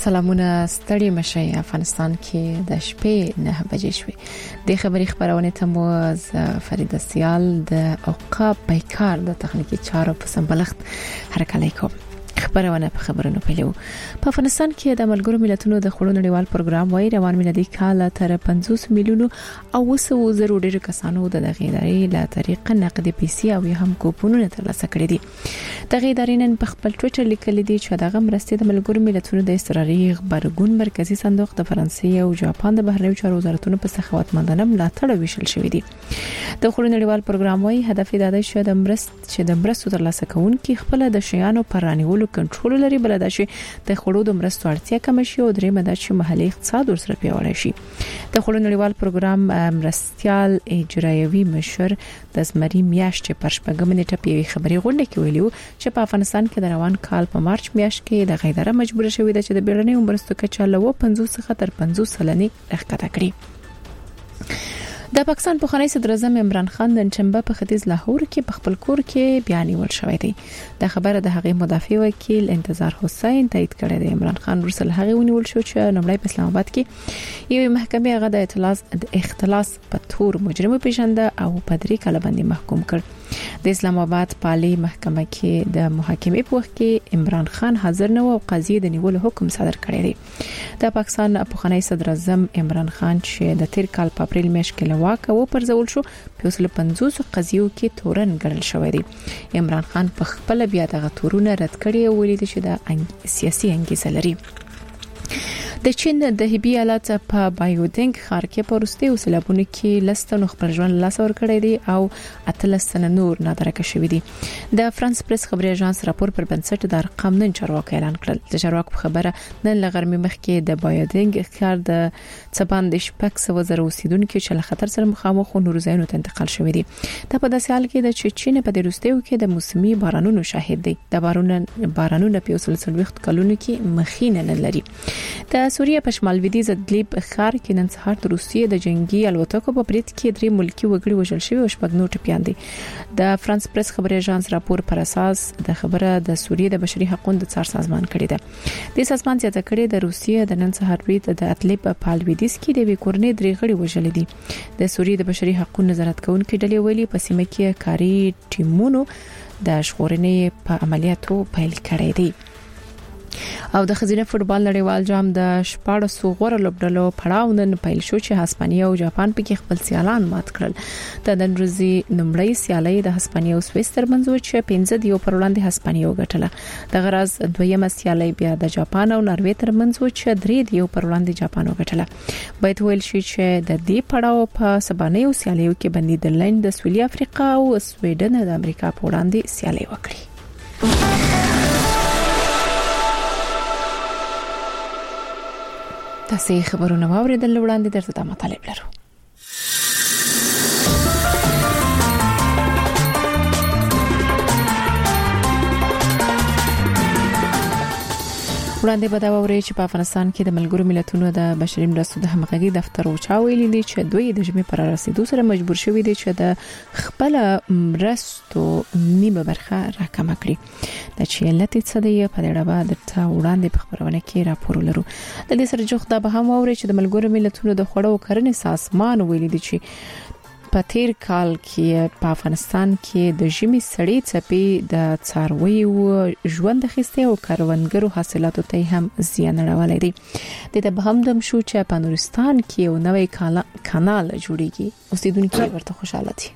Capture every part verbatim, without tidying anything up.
سلامونه ستړي مشي افغانستان کې د شپې نه بجې شوې د خبري خبرونه ته مو فرید سیال د اوقاف بیکار د تخنیکی چارو په سمبلښت هرکلی کوم خبرونه په خبرونو پیلو په افغانستان کې د ملګرو ملتونو د خړو نړیوال پروګرام وای روان ملي کال تر پنځوس میلیونو او وسو زرو ډیر کسانو د غیداري له طریقه نقدي پیسې او هم کوپونونه ترلاسه کړي دي د غیداري نن په خپل ټوئیټر لیکلي دي چې دغه مرستې د ملګرو ملتونو د اضطراري خبرګون مرکزی صندوق د فرانسې او جاپان د بهرنیو چارو وزارتونو په سخاوتمندانه ملاتړ ویشل شوې دي د خړو نړیوال پروګرام وای هدف د دې چې د مرست چې د مرستو ترلاسه کوونکي خپل د شیانو پر رانیولو کنټرول لري بل دا چې د خړو د مرستو اړتیا کم شي او درې مده چې محلي اقتصاد ورسره پیاوړی شي د خړو نړیوال پروګرام مرستيال اجرایوي مشر د زمري میاشتې پر شپږم نیټه پیوي خبري غونډه کې ویلو چې په افغانستان کې د روان کال په مارچ میاشت کې د غیداره مجبور شوې ده چې د بیړنۍ مرستو کچه له پنځوس څخه تر پنځوس سلنې راښکته کړي د پاکستان په خاني صدر اعظم عمران خان د چمبه په ختیځ لاهور کې په خپل کور کې بیان ول شوې دی د خبره د هغې مدافع وکیل انتظار حسین تایید کړی دی عمران خان ورسل هغه ونیول شو چې نمړی په اسلام آباد کې یو محکمه هغه د اختلاس د اختلاس په تور مجرم پیژنده او په درې کال باندې محکوم کړ د اسلام آباد پالي محکمه کې د محاکمې په وخت کې عمران خان حاضر نه و او قاضي د نیول حکم صادر کړی دی د پاکستان په خاني صدر اعظم عمران خان چې د تیر کال په اپریل میاشت کې واکه و پرځول شو په اصل پنځوس قضیو کې تورن ګڼل شوې دي عمران خان په خپل بیا دغه تورونه رد کړي او ویلي چې د سیاسي انګیزه لري د چین د هبي آلات په بایودنګ ښار کې پرسته او سلابونه کې لستنو خبر ژوند لاس ور کړی دي او اتلس سنه نور نادرکه شوې دي د فرانس پریس خبري اژانس راپور پر بنسټ د ارقام نن چارواکي اعلان کړل د چارواکو خبره نن لغرمې مخکې د بایودنګ ښار د څبان د شپږ سوه زره اوسیدونکو چې له خطر سره مخامخ نور ځایونو ته انتقال شوې دي دا په داسې حال کې د چین په دروستیو کې د موسمي بارانونو شاهد دي د بارانونو بارانونو په وسلسل وخت کلونو کې مخینه نه لري د سوریه په شمال لویدیځ ادلب ښار کې نن سهار د روسیې د جنگي الوتکو په برید کې درې ملکی وګړي وژل شوي او شپږ نور ټپيان دي د فرانس پریس خبري اژانس راپور پر اساس د خبره د سوریې د بشري حقوقو د څار سازمان کړی دی د سازمان زیاته کړی د روسیې د نن سهار برید د ادلب په لویدیځ کې د وکورنې درې غړي وژل دي د سوریې د بشري حقوقو نظارت کوونکي ډلې ویلي په سیمه کې کاري ټیمونو د ژغورنې په عملیاتو پیل کړی دی او د خزینه فوتبال نړیوال جام د شپږ سوغور لوبډلو پړاو نن پیل شو چې هسپانیا او جاپان پکې خپل سیالان مات کړل د نن ورځې نمړی سیالي د هسپانیا او سویس ترمنځ و چې پنځه دیو پر وړاندې هسپانیا وګټله د غرض دویمه سیالي بیا د جاپان او ناروې ترمنځ و چې درې دیو پر وړاندې جاپان وګټله باید ویل شي چې د دې پړاو په سبانیو سیالیو کې بندیدلند د سویلي افریقا او سویډن د امریکا په وړاندې سیالي وکړي تاسو خبرونه واوریدل وړاندې درته د مطالب لرو وړاندې به دا ووري چې په افغانستان کې د ملګرو ملتونو د بشري مرستو د همغږي دفتر او چاویلي دي چې دوی د جمعې پر رسیدو سره مجبور شوي دي چې د خپل مرستو نیمه برخه راکمه کړي د چې لته څه دی په اړه به د وړاندې په خبرونه کې راپور لرو د دې سره جوخ دا به هم ووري چې د ملګرو ملتونو د خوړو کرنې سازمان ویلي دي چې په تیر کال کې په افغانستان کې د ژمي سړې څپې د څارویو ژوند خسته او کروندګرو حاصلاتو ته هم زیان اړولې دي د دې به هم د شو چې په نورستان کې یو نوې کانال جوړیږي اوسیدونکو ورته خوشاله دي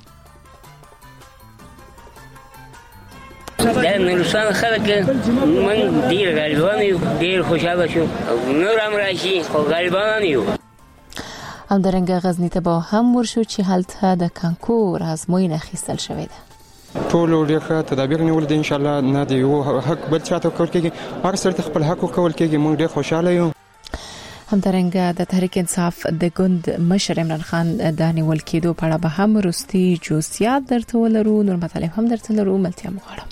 د نورستان خلک من ډیر غریبان یو ډیر خوشاله شو نور هم راشي خو غریبان یو هم درنګ غزنی ته به هم ورشو چې هلته د کانکور ازموینه خېستل شوې ده ټول ډیره تدابیر نیول دي ان شاء الله نه دی یو حق بل چاته کول کېږي هر سره خپل حق کول کېږي موږ ډیر خوشاله یو هم درنګ د تحریک انصاف د ګوند مشر عمران خان د نیول کېدو په اړه به هم روستي جوسیات درته ولرو نور مطالب هم درته لرو ملتیا مغواړم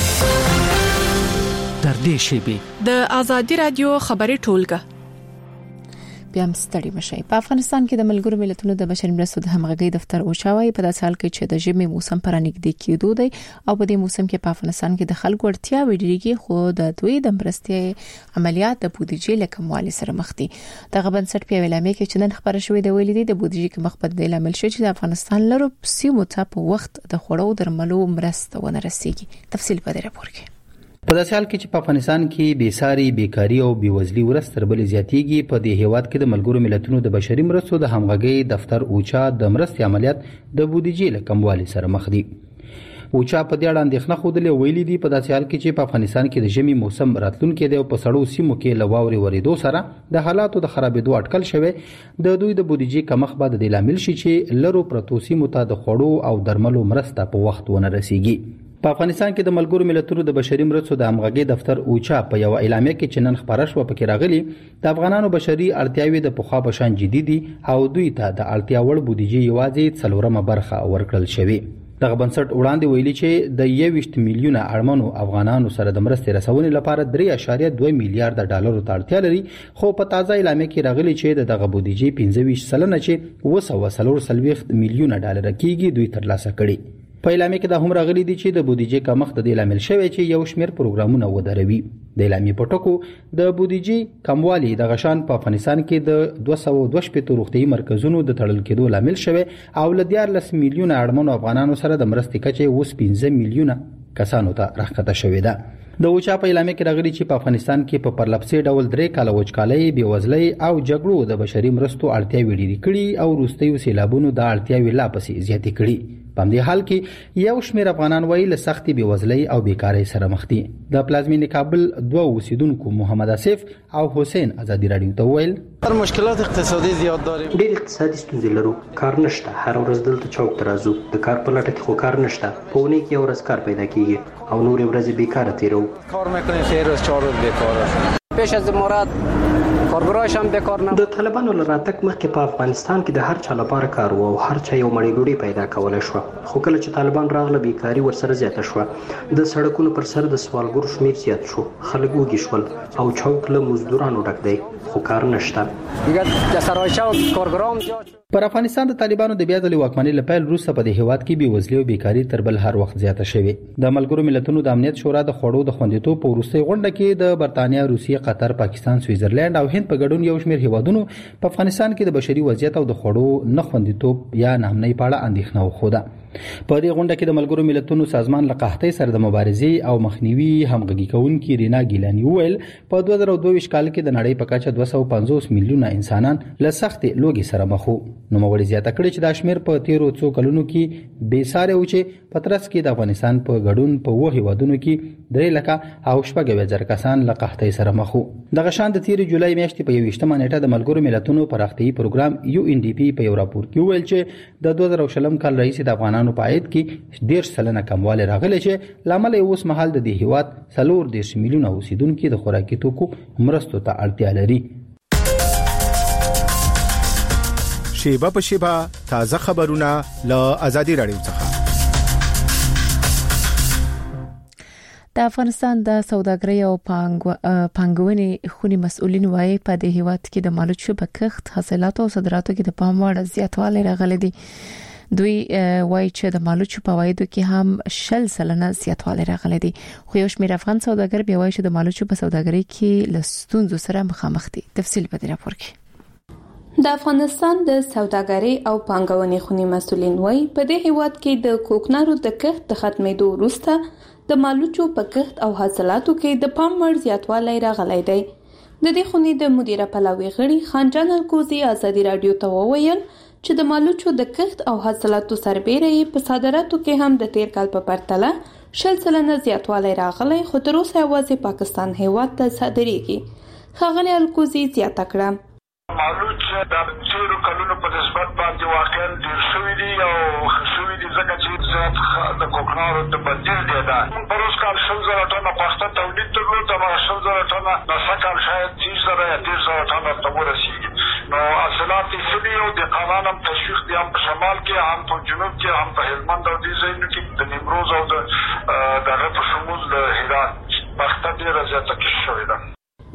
در دې شیبې د ازادي رادیو خبري ټولګه بیا هم ستړي مشي. په افغانستان کې د ملګرو ملتونو د بشري مرستو د همغږي دفتر اوچا وايي په داسې حال کې چې د ژمي موسم پر نږدې کېدو دی او په دې موسم کې په افغانستان کې د خلکو اړتیا وډیریږي، خو د دوی د مرستې عملیات د بودیجې له کموالي سره مخ دي. دغه بنسټ په اعلامیه کې چې نن خبره شوې د ویلي دي د بودیجې کې مخ په دې لامل شو چې د افغانستان لرو سیمو ته په وخت د خوړو درملو مرسته ونه رسیږي. تفصیل په دې راپور کې. په داسې حال کې چې په افغانستان کې بیساري، بیکاری او بیوزلي ورځ تر بلې زیاتېږي، په دې هیواد کې د ملګرو ملتونو د بشري مرستو د همغږي دفتر اوچا د مرستې عملیات د بودیجې له کموالي سره مخ دي. اوچا په دې اړه اندېښنه ښودلې، ویلي دي په داسې حال کې چې په افغانستان کې د ژمي موسم راتلونکی دی او په سړو سیمو کې له واورې ورېدو سره د حالاتو د خرابېدو اټکل شوی، د دوی د بودیجې کمښت به د دې لامل شي چې لرو پرتو سیمو ته د خوړو او درملو مرسته په وخت ونه رسیږي. په افغانستان کې د ملګرو ملتونو د بشري مرستو د همغږي دفتر اوچا په یو اعلامیه کې چې نن خبره شوه پکې راغلي د افغانانو بشري اړتیاوې د پخوا په شان جدي دي او دوی ته د اړتیا وړ بودیجې یوازې څلورمه برخه ورکړل شوې. دغه بنسټ وړاندې ویلي چې د یوویشت میلیونه اړمنو افغانانو سره د مرستې رسونې لپاره درې اعشاریه دوه میلیارډ ډالرو ته اړتیا لري، خو په تازه اعلامیه کې راغلي چې د دغه بودیجې پنځه ویشت سلنه چې اوه سوه څلور څلوېښت میلیونه ډالر کېږي دوی ترلاسه کړي. په اعلامیه کې دا هم راغلي دي چې د بودیجې کمښت د دې لامل شوی چې یو شمېر پروګرامونه ودروي. د اعلامیې په ټکو د بودیجې کموالی د غشان په افغانستان کې د دوه سوه دوه شپېته روغتیايي مرکزونو د تړل کېدو لامل شوی او له دیارلس میلیونه اړمنو افغانانو سره د مرستې کچه اوس پنځه میلیونه کسانو ته راښکته شوې ده. د اوچا په اعلامیه کې راغلي چې په افغانستان کې په پرلپسې ډول درې کاله وچکالۍ، بېوزلۍ او جګړو د بشري مرستو اړتیاوې ډېرې کړي او وروستیو سیلابونو د اړتیاوې لا پسې زیاتې کړي. په همدې حال کې یو شمېر افغانان وایي له سختې بېوزلۍ او بیکارۍ سره مخ دي. د پلازمېنې کابل دوه اوسیدونکو محمد آصف او حسین ازادي راډیو ته وویل تر مشکلات اقتصادي زیات داریم، ډېر اقتصادي ستونزې لرو، کار نشته، هر ورځ دلته چوک ته راځو، د کار په لټه کې خو کار نشته، په اونۍ کې یو ورځ کار پیدا کیږي او نورې ورځې بیکاره تیرو. کار میکنیم سه روز چهار روز بیکار هستیم. پیش از امارات کارګرایش هم بیکار نه. د طالبانو له راتګ مخکې په افغانستان کې د هر چا لپاره کار و او هر چا یو مړۍ ډوډۍ پیدا کولی شوه، خو کله چې طالبان راغله بیکاري ورسره زیاته شوه، د سړکونو پر سر د سوالګرو شمېر زیات شو، خلک وږي شول او چوک له مزدورانو ډک دی خو کار نشته. دیگه د سرای چوک کارګرام زیات. پر افغانستان د طالبانو د بیا ځلې واکمنۍ له پیل وروسته په دې هیواد کې بېوزلي او بیکاري تر بل هر وخت زیاته شوې. د ملګرو ملتونو د امنیت شورا د خوړو د خوندیتوب په وروستۍ غونډه کې د برتانیا، روسیې، قطر، پاکستان، سویزرلند او هند په ګډون یو شمېر هیوادونو په افغانستان کې د بشري وضعیت او د خوړو نه خوندیتوب یا ناامنۍ په اړه اندېښنه وښوده. په دې غونډه کې د ملګرو ملتونو سازمان له قحطۍ سره د مبارزې او مخنیوي همغږي کوونکي رینا ګیلاني وویل په دوه زره دوه ویشت کال کې د نړۍ په کچه دوه سوه پنځوس میلیونه انسانان له سختې لوږې سره مخ وو. نوموړي زیاته کړې چې دا شمېر په تیرو څو کلونو کې بې ساري و چې په ترڅ کې د افغانستان په ګډون په اووه هیوادونو کې درې لکه او شپږ اویا زره کسان له قحطۍ سره مخ وو. دغه شان د تیرې جولای میاشتې په یوویشتمه نیټه د ملګرو ملتونو پراختیايي پروګرام یو ان ډي پي په یو راپور کې وویل چې د دوه زره شلم کال راهیسې د افغانانو په عاید کې ډېر سلنه کموالی راغلی چې له امله یې اوس مهال د دې هیواد څلور دېرش میلیونه اوسیدونکي د خوراکي توکو مرستو ته اړتیا لري. شیبه په شیبه تازه خبرونه له آزادي راډیو څخه. د افغانستان د سوداګرۍ او پانګونې خونې مسؤلین وايي په دې هیواد کې د مالوچو په کښت، حاصلاتو او صادراتو کې د پام وړ زیاتوالی راغلی دی. دوی وايي چې د مالوچو په عوایدو کې هم شل سلنه زیاتوالی راغلی دی، خو یو شمېر افغان سوداګر بیا وايي چې د مالوچو په سوداګرۍ کې له ستونزو سره مخامخ دي. تفصیل په دې راپور کې. د افغانستان د سوداګرۍ او پانګونې خونې مسؤلین وايي په دې هیواد کې د کوکنارو د کښت د ختمېدو وروسته د مالوچو په کښت او حاصلاتو کې د پام وړ زیاتوالی راغلی دی. د دې خونې د مدیره پلاوي غړي خانجان الکوزي آزادي راډیو ته وویل چې د مالوچو د کښت او حاصلاتو سربېره یې په صادراتو کې هم د تیر کال په پرتله شل سلنه زیاتوالی راغلی، خو تر اوسه یوازې پاکستان هیواد ته صادریږي. ښاغلي الکوزي زیاته کړه مالوچ د تیرو کلونو په نسبت باندې واقعا ډېر شوي دي او ښه شوي دي ځکه چې زیات د کوکنارو د بدیل دی. دا پر اوس کال شل زره ټنه پخته تولید درلود، هماغه شل زره ټنه نسه کال شاید دېرش زره یا دېرش زره ټنه ته ورسېږي. نو حاصلات یې ښه دي او دهقانان هم تشویق دي، هم په شمال کې، هم په جنوب کې، هم په هلمند او دې ځایونو کې د نیمروز او د دغه په شمول د هرات بخته ډېره زیاته کښت شوې ده.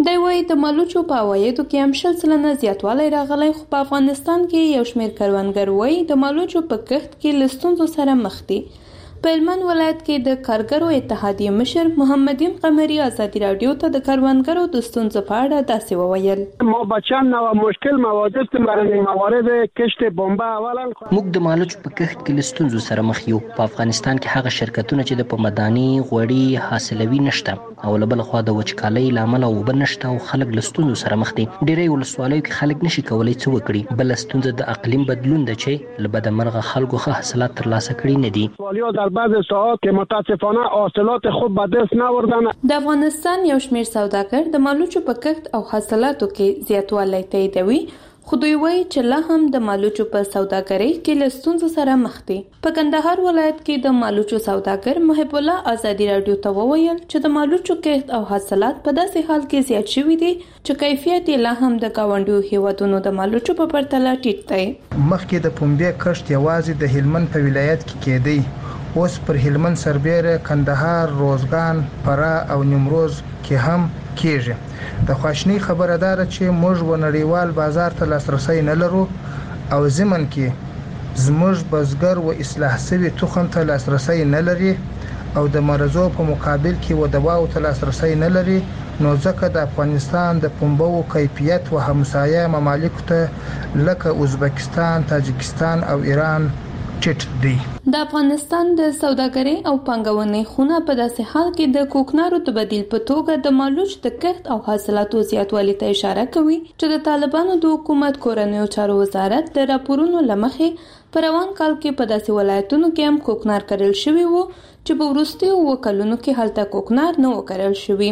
دی وايي د مالوچو په عوایدو کې هم شل سلنه زیاتوالی راغلی، خو په افغانستان کې یو شمېر کروندګر وايي د مالوچو په کښت کې له ستونزو سره مخ دي. په هلمند ولایت کې د کارګرو اتحادیې مشر محمدین قمري ازادي راډیو ته د کروندګرو د ستونزو په اړه داسې وویل. ما بچان نو مشکل موارد موارد کشت بمبا اولا موږ د مالوچو په کښت کې له ستونزو سره مخ یو. په افغانستان کې هغه شرکتونه چې د پمداني غوړي حاصلوي نشته او له بل خوا د وچکالۍ لامل او بنشته او خلک له ستونزو سره مخ دي. ډېری ولسوالیو کې خلک نشي کولای څه وکړي. بل ستونزه د اقلیم بدلون ده چې له بدمرغه خلکو ښه حاصلات ترلاسه کړي نه دي. بعض ساعات که متاسفانه حاصلات خوب به دست نوردن. د افغانستان یو شمېر سوداګر د مالوچو په کښت او حاصلاتو کې زیاتوالی تاییدوي، خو دوی وایي چې لا هم د مالوچو په سوداګرۍ کې له ستونزو سره مخ دي. په کندهار ولایت کې د مالوچو سوداګر محب الله ازادي راډیو ته وویل چې د مالوچو کښت او حاصلات په داسې حال کې زیات شوي دي چې کیفیت یې لا هم د ګاونډیو هیوادونو د مالوچو په پرتله ټیټ دی. مخکې د پنبې کښت یوازې د هلمند په ولایت کې کېدی، اوس پر هلمند سربیره، کندهار، روزګان، فراه او نیمروز کې هم کېږي. د خواشنۍ خبره ده چې موږ و نړیوال بازار ته لاسرسی نه لرو او ضمن کې زموږ بزګر و اصلاح شوي تخم ته لاسرسی نه لري او د مرزو په مقابل کې و دواو ته لاسرسی نه لري. نو ځکه د افغانستان د پنبو کیفیت و همسایه ممالکو ته لکه ازبکستان، تاجکستان او ایران د افغانستان د سوداګرۍ او پانګونې خونه په داسې حال کې د کوکنارو د بدیل په توګه د مالوچ د کښت او حاصلاتو زیاتوالي ته اشاره کوي چې د طالبانو د حکومت کورنیو چارو وزارت د راپورونو له مخې په روان کال کې په داسې ولایتونو کې هم کوکنار کرل شوي وو چې په وروستیو اووه کلونو کې هلته کوکنار نه و کرل شوي.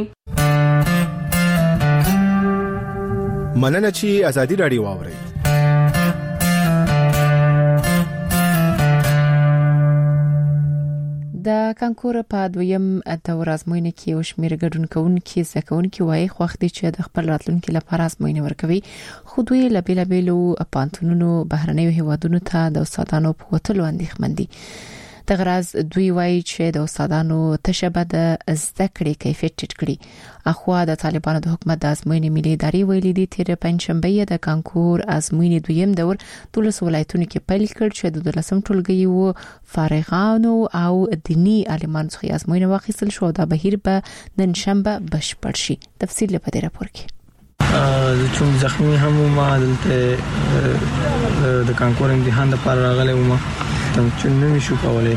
مننه چې ازادي راډیو واورئ. د کانکور په دویم دور ازموینه کې یو شمېر ګډون کوونکي زده کوونکي وایي خوښ دي چې د خپل راتلونکي لپاره ازموینه ورکوي، خو دوی له بیلابیلو پانتونونو بهرنیو هیوادونو ته د استادانو په وتلو اندېښمن دي. د غرض دوی وایي چې د استادانو تشبه د زده کړې کیفیت ټیټ کړي. اخوا د طالبانو د حکومت د ازموینې ملي ادارې ویلي دي تیر پنځشنبه د کانکور ازموینې دویم دور دولس ولایتونو کې پیل کړ چې د دولسم ټولګي وو فارغانو او دینی عالمانو څخه ازموینه واخیستل شو. دا بهیر به نن شنبه بشپړ شي. تفصیل په دې راپور کې. د چون زخمی هم ما دلته د کانکور امتحان لپاره راغلی وم، ته چون نه شو کولای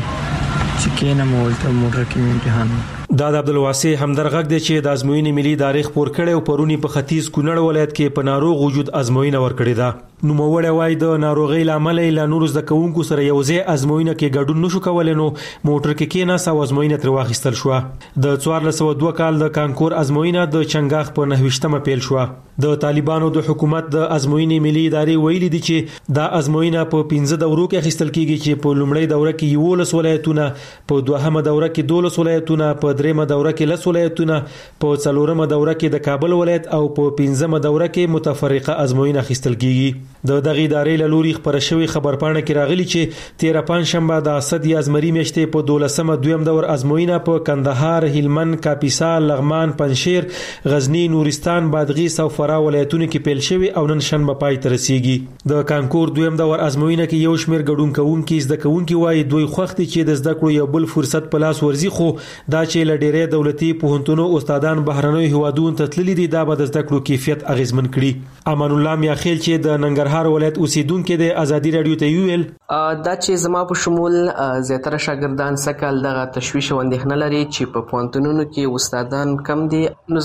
چې کینه مولته موټر کې امتحان. دا د عبدالواسع همدرغږ دی چې د ازموینې ملي ادارې خبر کړي او پرونی په ختیځ کونړ ولایت کې په ناروغ وجود ازموینه ورکړې ده. نو موړی وای د ناروغي لامل له نورو زده کوونکو سره یوځای ازموینه کې ګډون نشو کولای، نو موټر کې کېناس او ازموینه تر واخیستل شو. د څوارلس سوه دوه کال د کانکور ازموینه د چنګاخ په نهویشتمه پیل شو. د طالبانو د حکومت د ازموینې ملي ادارې ویلي دي چې دا ازموینه په پنځه دورو کې اخیستل کیږي چې په لومړۍ دوره کې یولس ولایتونه، په دوهمه دوره کې دولس ولایتونه، په دریمه دوره کې لس ولایتونه، په څلورمه دوره کې د کابل ولایت او په پنځمه دوره کې متفرقه ازموینه اخیستل کیږي. د دغه ادارې له لوري خبر شوی خبرپاڼه کې راغلی چې تیر پنځشنبه د اسد یازمری میاشتې په دولسمه دویم دور ازموینه په کندهار، هلمند، کاپیسا، لغمان، پنجشیر، غزنی، نورستان، بادغیس او فراه ولایتونو کې پیل شوی او نن شنبه پای ته رسیږي. د کانکور دویم دور ازموینه کې یو شمېر ګډون کوونکي زده کوونکي وایي دوی خوښ دي چې د زده کړو یو بل فرصت په لاس ورځي، خو دا چې له ډېرې دولتي پوهنتونو استادان بهرنیو هیوادونو ته تللي دي دا به د زده کړو کیفیت اغیزمن کړي. امان الله میاخیل چې د ننګرهار ولایت اوسیدونکو د ازادي رادیو ته ویل دا چې زما په شمول زیاتره شاګردان سکل دغه تشویش او اندېښنه لري چې په پوهنتونونو کې استادان کم دي. نو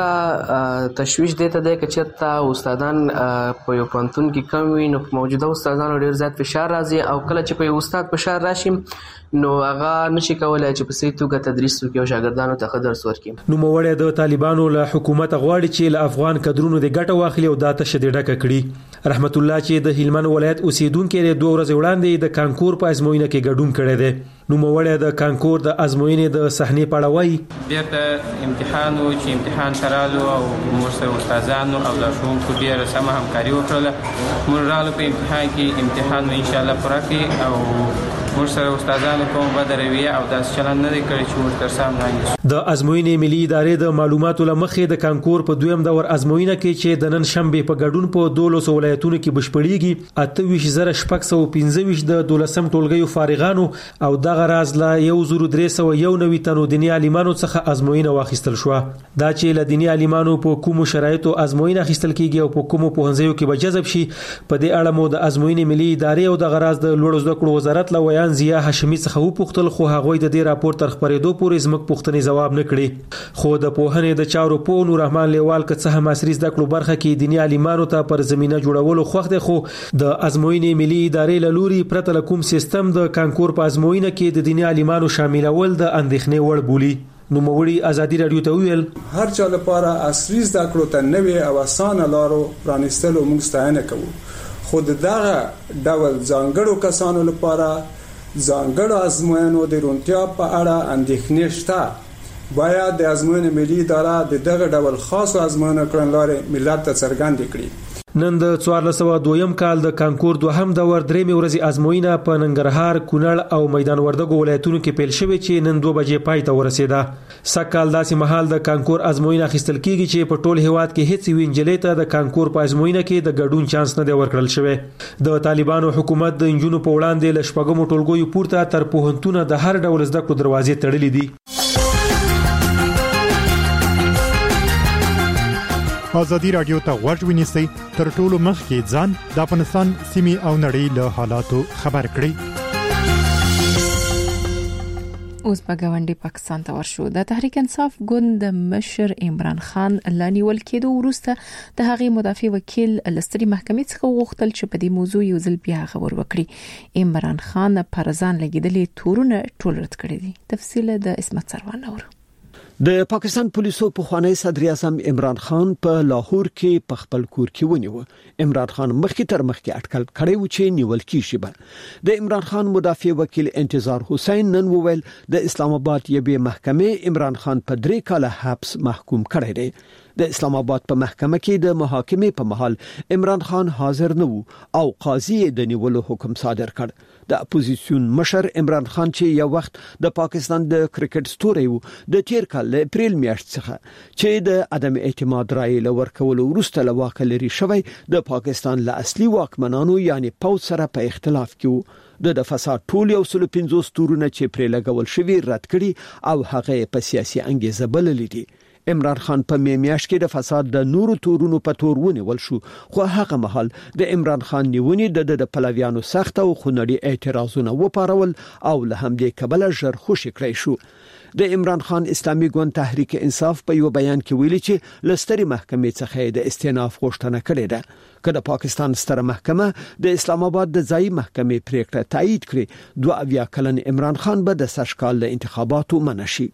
زمونږ تشویش دی ته دی که چېرته استادان په یو پوهنتون کې کم وي نو په موجوده استادانو ډېر زیات فشار راځي او کله چې په یو استاد فشار راشي نو هغه نشي کولای چې په صحیح توګه تدریس وکړي او شاګردانو ته ښه درس ورکړي. نو موړی د طالبانو له حکومت غواړي چې له افغان کډرونو د ګټه واخلي او دا تشه د ډکه کړي. رحمت الله چې د هلمند ولایت اوسیدونکو د دوه ورځې وړاندې د کانکور په ازموینه کې ګډون کړی دی. نو موړی د کانکور د ازموینې د صحنې په اړه وایي بیرته امتحان و چې امتحان ترالو او موږ سره استادانو او لارښوونکو ډېره سمه همکاري وکړله. موږ راغلو په امتحان کې امتحان مو انشاءالله پوره کړي او موږ سره استادانو کوم بد رویه او داسې چلند نه دی کړی چې موږ تر سام رانیسو. د ازموینې ملي ادارې د معلوماتو لمخې د کانکور په دویم دور ازموینه کې چې د نن شنبه په ګډون په دولس ولایتونو کې بشپړیږي اته ویشت زره شپږ سوه پنځه ویشت د دولسم ټولګیو فارغانو او دغه راز لا یو زر درې سوه یو نوي تنو دیني عالمانو څخه ازموینه واخیستل شو. دا چې له دیني عالمانو په کومو شرایطو ازموینه اخیستل کیږي او په کومو پوهنځیو کې به جذب شي په دې اړه مو د ازموینې ملي ادارې او دغه راز د لوړو زده کړو وزارت له ویان ضیا هاشمي څخه وپوښتل خو هغوی د دې راپور تر خبرېدو پورې زموږ پوښتنې جواب نه کړي. خو د پوهنې د چارو په نور رحمان لیوال که څه هم عصري زده کړو برخه کې دیني عالمانو ته پر زمينه جوړولو خوښ دي خو د ازموینې ملي ادارې له لوري پرته له کوم سیستم د کانکور په ازموینه کې د دیني عالمانو شاملول د اندېښنې وړ بولي. نو موري ازادي رادیو ته ویل هر چا لپاره عصري زده کړو ته نوې او اسانه لارو پرانیستلو موږ ستاینه کوو. خو دغه ډول ځانګړو کسانو لپاره ځانګړو ازموینو د روڼتیا په اړه اندېښنې شته. باید د ازموینې ملي اداره د دغه ډول خاصو ازموینو کړنلارې ملت ته څرګندې کړي. نن د څوارلس سوه دویم کال د کانکور دوهم دور درېمې ورځې ازموینه په ننګرهار، کونړ او میدان وردګو ولایتونو کې پیل شوې چې نن دوه بجې پای ته ورسېده. سږکال داسې مهال د کانکور ازموینه اخیستل کیږي چې په ټول هیواد کې هیڅ یوې نجلۍ ته د کانکور په ازموینه کې د ګډون چانس نه دی ورکړل شوی. د طالبانو حکومت د نجونو په وړاندې له شپږمو ټولګیو پورته تر پوهنتونه د هر ډول زده کړو دروازې تړلې دي. ازادي رادیو ته غوږ ونیسئ تر ټولو مخکې ځان د افغانستان سیمې او نړۍ له حالاتو خبر کړئ. اوس په ګاونډي پاکستان ته ورشو. د تحریک انصاف ګوند مشر عمران خان لانیول کېدو وروسته د هغې مدافع وکیل لستري محکمې څخه وغوښتل چې په دې موضوع یو ځل بیا خبر وکړي. عمران خان پرزان لګیدلې تورونه ټول رد کړي دي. تفصیل د اسمت سروان نور. د پاکستان پولیسو په خوانی صدر اعظم عمران خان په لاهور کې په خپل کور کې ونیو. عمران خان مخکې تر مخکې اټکل کړی و چې نیول کیږي به. د عمران خان مدافع وکیل انتظار حسین نن وویل د اسلام آباد یوې محکمې عمران خان په درې کاله حبس محکوم کړی دی. د اسلام آباد په محکمه کې د محاکمې په محل عمران خان حاضر نه وو او قاضي د نیولو حکم صادر کړ. د اپوزیسیون مشر عمران خان چې یو وخت د پاکستان د کرکټ ستوری وو د تیر کال له اپریل میاشتې څخه چې د عدم اعتماد رائے لور کول وروسته له واک لري شوی د پاکستان له اصلي واکمنانو یعنی پوځ سره په اختلاف کې د فساد ټول یو سل پنځوس تورونه چې پرې لګول شوی رد کړي او هغه په سیاسي انګیزه بللې دي. عمران خان په میاشت کې د فساد د نورو تورونو په تور ونیول شو خو هغه مهال د عمران خان نیونې د د پلویانو سخت او خونړي اعتراضونه وپارول او له همدې کبله ژر خوشی کړی شو. د عمران خان اسلامي ګوند تحریک انصاف په یو بیان کې ویلي چې لستري محکمې څخه د استئناف غوښتنه کړې ده. که د پاکستان ستره محکمه د اسلام آباد د ځایي محکمې پریکړه تایید کړي دوه اویا کلن عمران خان به د سرشکال له انتخاباتو منع شي.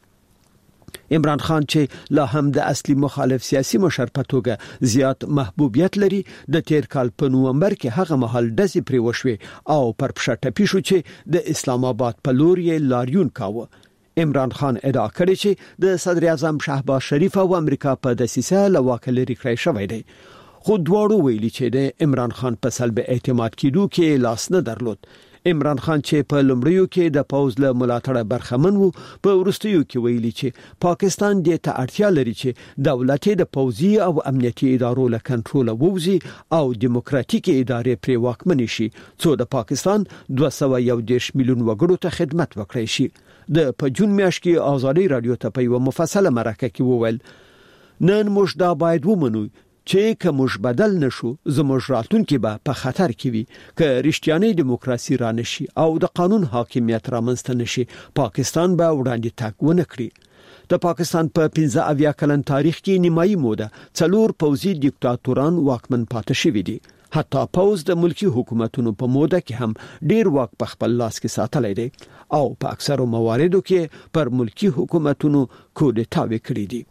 عمران خان چې لا هم د اصلي مخالف سیاسي مشر په توګه زیات محبوبیت لري د تیر کال په نومبر کې هغه مهال داسې پری وشوي او پر پښه ټپي شو چې د اسلام آباد په لور یې لاریون کاوه. عمران خان ادعا کړې چې د صدر اعظم شهباز شریف او امریکا په دسیسه لواکه لري کړی شوی دی. خو دواړو ویلي چې د عمران خان په سلب اعتماد کېدو کې لاس نه درلود. عمران خان چې په لومړیو کې د پوز له ملاتړه برخمن وو په ورستیو کې ویلي چې پاکستان د ته اړتیا لري چې دولت د پوزي او امنیتي ادارو له کنټرول ووزي او دیموکراتیکي ادارې پر واکمن شي څو د پاکستان دوه سوه یو دېرش میلیون وګړو ته خدمت وکړي شي. د په جون میاشت کې ازادي رادیو ته په یو مفصله مرکه کې وویل نن موږ دا باید ومنو چې که موږ بدل نشو زموږ راتلونکي به په خطر کې وي. که رښتیاني دیموکراسي را نشي او د قانون حاکمیت رامنځته نشي پاکستان به وړاندې تګ ونه کړي. د پاکستان په پنځه اویا کلن تاریخ کې نیمایي موده څلور پوځي دیکتاتوران واکمن پاتې شوي دي. حتی پوز د ملکی حکومتونو په موده کې هم ډیر واک په خپل لاس کې ساتلی دی او په اکثرو مواردو کې پر ملکی حکومتونو کودتاوې کړې دي.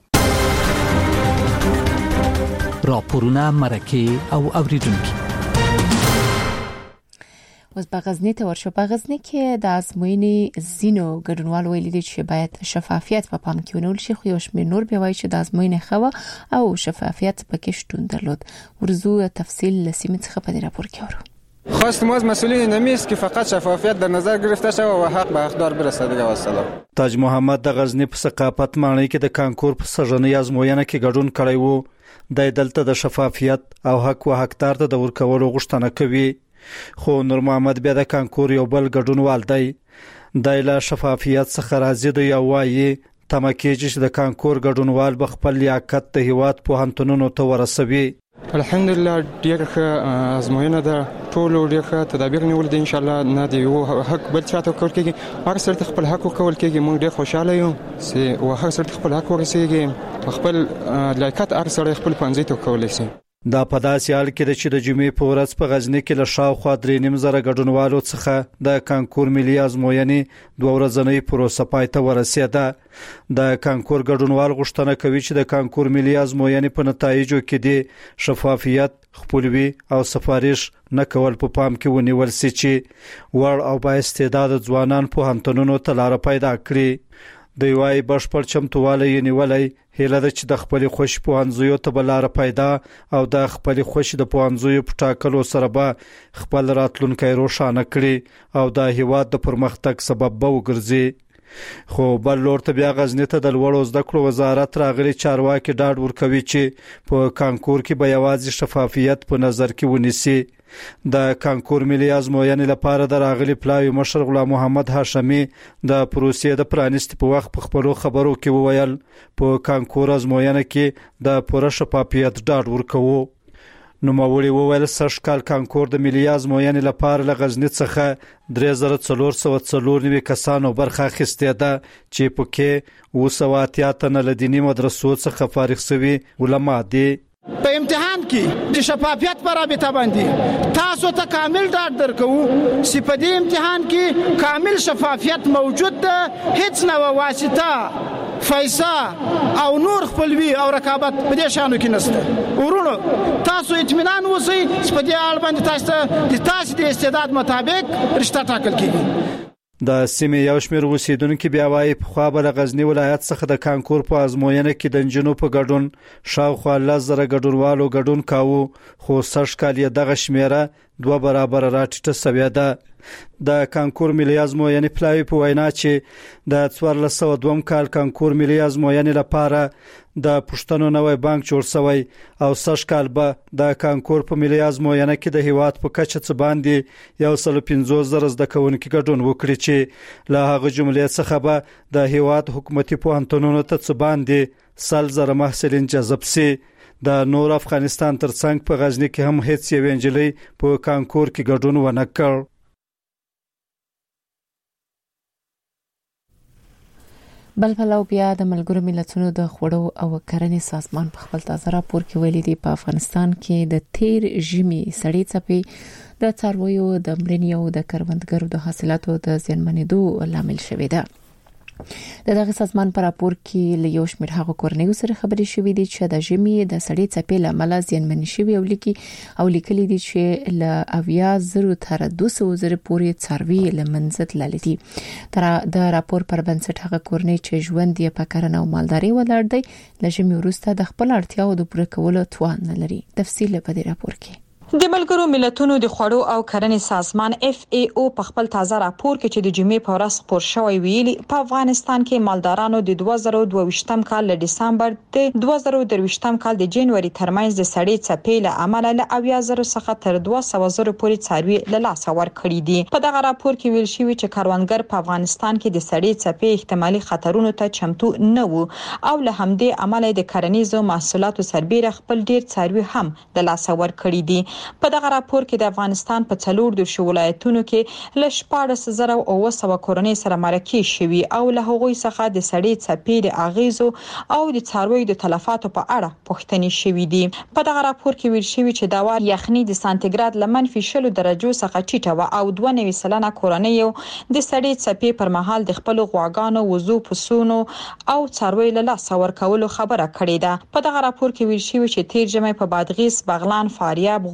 راپورونه مرکه او اوریدونکو. اوس په غزنی ته ورشو. په غزنی کې د ازموینې زینو ګډونوال ویلي چې باید شفافیت په پام کې ونیول شي خو یو شمېر نور به وایي چې د ازموینې خو او شفافیت پکې شتون درلود. ورزو تفصیل لسیمه څخه په دې راپور کې ورو. خواست ما از مسئولین این است که فقط شفافیت در نظر گرفته شود و حق به حقدار برسه. دیگه والسلام. تاج محمد د غزنی په ثقافت ماڼۍ کې د کانکور په سږنۍ ازموینه کې ګډون کړی وو. د دلته د شفافیت او حق و حقدار ته د ورکولو غوښتنه کوي. خو نور محمد بیا د کانکور یو بل ګډونوال دی. د له شفافیت څخه راضي دی او وايي تمه کېږي چې د کانکور ګډونوال به خپل لیاقت د هیواد پوهنتونونو ته ورسوي. الحمدلله ډیر ښه ازموینه ده. ټول ډیر ښه تدابیر نیول دي. ان شاء الله نه دی یو حق بل چاته کول کېږي. هر سړی خپل حق کول کېږي. موږ ډیر خوشاله یو چې او هر سړی خپل حق ورسېږي. خپل لیاقت هر سړی خپل پنځه ته کولای شي. دا په داسې حال کې چې د جمعې په ورځ په غزنی کې له شاوخوا درې نیم زره ګډونوالو څخه د کانکور ملي ازموینې دوه ورځنۍ پروسه پای ته ورسېده. د کانکور ګډونوال غوښتنه کوي چې د کانکور ملي ازموینې په نتایجو کې د شفافیت، خپلوي او سفارش نه کول په پام کې ونیول سي چې وړ او با استعداد ځوانان پوهنتونونو ته لار پیدا کړي. د یوای بشپړ چمتووالی نیولای هیله ده چې د خپل خوش پوهنځیو ته بلاره پیدا او د خپل خوش د پوهنځیو په ټاکلو سره به خپل راتلونکي روښانه کړي او د هیواد د پرمختګ سبب به وګرځي. خو بل لور ته بیا غزنی ته د لوړو زده کړو وزارت راغلي چارواکي ډاډ ورکوي چې په کانکور کې به یوازې شفافیت په نظر کې ونیسي. د کانکور ملي ازموینې لپاره د راغلي پلاوی مشر غلام محمد هاشمي د پروسې د پرانیست په وخت په خپلو خبرو کې وویل په کانکور ازموینه کې د پوره شفافیت ډاډ ورکوي. نو موري وویل سږ کال کانکور د ملي ازموینې لپاره له غزنی څخه درې زره څلور سوه څلور نوي کسانو برخه اخیستې ده چې پکې اوه سوه اتیا تنه له دیني مدرسو څخه فارغ شوي علما دي. په امتحان کې د شفافیت پر رابطه باندې تاسو ته کامل ډاډ درکو چې په دې امتحان کې کامل شفافیت موجود ده. هیڅ نوې واسطه، فیصله او نور خپلوي او رقابت په دې شانو کې نشته. ورونو تاسو اطمینان وسی چې په دې اړه باندې تاسو د تاسو د استعداد مطابق رشتہ ټاکل کیږي. د سیمې یو شمېر اوسیدونکو بیا وايي په خوا به د غزنی ولایت څخه د کانکور په ازموینه کې د نجونو په ګډون شاوخوا لس زره ګډونوالو ګډون کاوه. خو سږ کال یې دغه شمېره دوه برابر راټیټه شوې ده. د کانکور ملي ازموینې پلاوی په وینا چې د څوارلس سوه دوه کال کانکور ملي ازموینې لپاره د پښتنو نوې بانک جوړ شوی او سږ کال به د کانکور په ملي ازموینه کې د هیواد په کچه څه باندې یو سل پنځوس زره زده کوونکي ګډون وکړي چې له هغه جملې څخه به د هیواد حکومتي پوهنتونونو ته څه باندې سل زره محصلین جذب شي. د نور افغانستان ترڅنګ په غزنی کې هم هیڅ یوې نجلۍ په کانکور کې ګډون ونه کړ. بل پلو بیا د ملګرو ملتونو د خوړو او کرنې سازمان په خپل تازه راپور کې ویلي دی په افغانستان کې د تیر ژمي سړې څپې د څارویو د مړینې او د کروندګرو د حاصلاتو د زیانمنېدو لامل شوی دی. د دغه سازمان په راپور کې له یو شمېر هغو کورنیو سره خبرې شوې دي چې د ژمي د سړې څپې له امله زیانمنې شوي او لیکي او لیکلي دي چې له اویا زرو تر دوه سوه زرو پورې څاروي له منځه تللي دي. تر د راپور پر بنسټ هغه کورنۍ چې ژوند یې په کرنه او مالدارۍ ولاړ دی له ژمي وروسته د خپل اړتیاوو د پوره کولو توان نه لري. تفصیل په دې راپور کې. د ملګرو ملتونو د خوړو او کرنې سازمان اف ای او په خپل تازه راپور کې چې د جمعې په ورځ خپور شوی ویلي په افغانستان کې مالدارانو د دوه زره دوه ویشتم کال له دسمبر د دوه زره درې ویشتم کال د جنوري ترمنځ د سړې څپې له امله له اویا زره څخه تر دوه سوه زره پورې څاروي له لاسه ورکړي دي. په دغه راپور کې ویل شوی چې کروندګر په افغانستان کې د سړې څپې احتمالي خطرونو ته چمتو نه وو او له همدې امله د کرنیزو محصولاتو سربېره خپل ډیر څاروي هم له لاسه ورکړي دي. په دغه راپور کې د افغانستان په څلور د ولایتونو کې ل شپاړس زره او اوه سوه کورنۍ سره مرکه شوي او له هغوی څخه د سړې څپې د اغیزو او د څارویو د تلفاتو په اړه پوښتنې شوې دي. په دغه راپور کې ویل شوی چې دا وار یخني د سانتیګراد له منفي شلو درجو څخه ټیټه و او دوه نوي سلنه کورنۍ د سړې څپې پر مهال د خپل غواګانو وزو پسونو او څارویو له لاسه ورکولو خبره کړې ده. په دغه راپور کې ویل شوی چې تیر ژمي په بادغیس، بغلان، فاریاب، غور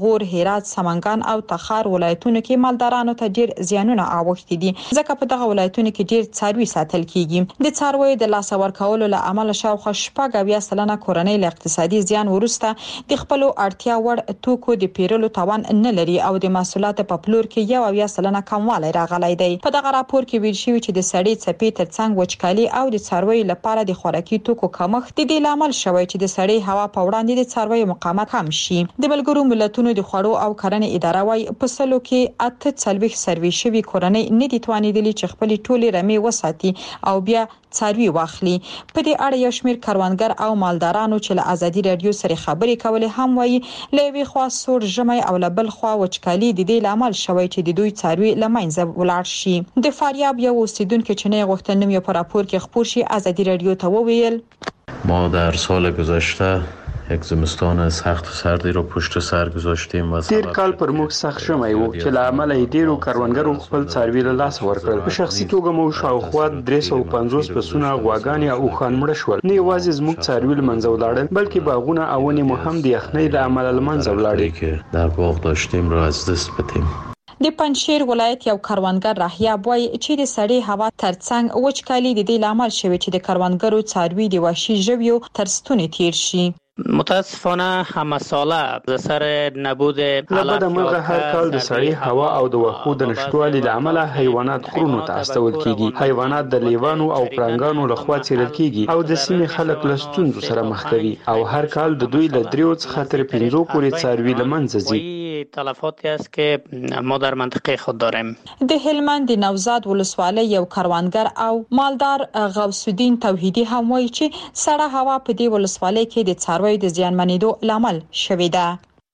غور، هرات، سمنګان او تخار ولایتونو کې مالدارانو ته ډیر زیانونه اوښتي دي، ځکه په دغه ولایتونو کې ډیر څاروي ساتل کیږي. د څارویو د لاس ورکولو له امله شاوخوا شپږ اویا سلنه کورنۍ له اقتصادي زیان وروسته د خپل اړتیا وړ توکو د پیرلو توان نه لري او د محصولاتو په پلور کې یو اویا سلنه کموالی راغلی دی. په دغه راپور کې ویل شوی چې د سړې څپې ترڅنګ وچکالي او د څارویو لپاره د خوراکي توکو کمښت د دې لامل شوی چې د سړې هوا په وړاندې د څارویو مقاومت کم شي. د ملګرو ملتونو د خوړو او کرنې اداره وايي په سلو کې اته څلويخ سروي شوی کورنۍ نه دي توانیدلي چې خپل ټولې رمې وساتي او بیا څاروي واخلي. په دې اړه یو شمېر کروندګر او مالدارانو چې له ازادي رادیو سره خبرې کولې هم وایي لوي خوا سور ژمي او لبل خوا وچکالي د دې لامل شوی چې د دوی څاروي لمنځه ولاړ شي. د فاریاب یو اوسیدونکو چې نه غوښتل نوم یې په راپور کې خپور شي ازادي رادیو ته وویل ما در سال گذشته یک زمستان سخت و سردی رو پشت سر گذاشتیم و تیر کال پر موږ سخت ژمی و چې له امله یې ډیرو کروندګرو خپل څاروي له لاس ورکړل. په شخصي توګه مو شاوخوا درې سوه پنځوس پسونه، غواګانې او اوښان مړه شول. نه یوازې زموږ څاروي له منځه ولاړل بلکې باغونه او ونې مو هم د یخنۍ له امله له منځه ولاړې که در باغ داشتیم رو از دست بدیم. د پنجشیر ولایت یو کروندګر راهیاب وایي چې د سړې هوا ترڅنګ وچکالي د دې لامل شوی چې د کروندګرو څاروي د وحشي ژویو تر ستوني تیر شي. متاسفانه همه ساله ز سر نبود لبد مرغه هر کال د سړې هوا او د وحو د نشټوالي له امله حیوانات غرونو ته استول کیږي. حیوانات د لیوانو او پړانګانو لخوا څیرل کیږي او د سیمې خلک له ستونزو سره مخ کوي او هر کال د دوی له دریو څخه تر پنځو پورې څاروي له منځه ځي. تلفاتی است که ما در منطقه خود داریم. د هلمند د نوزاد ولسوالۍ یو کروندګر او مالدار غوث الدین توحیدی هم وایي چې سړه هوا په دې ولسوالۍ کې د څارویو د زیانمنېدو لامل شوې ده.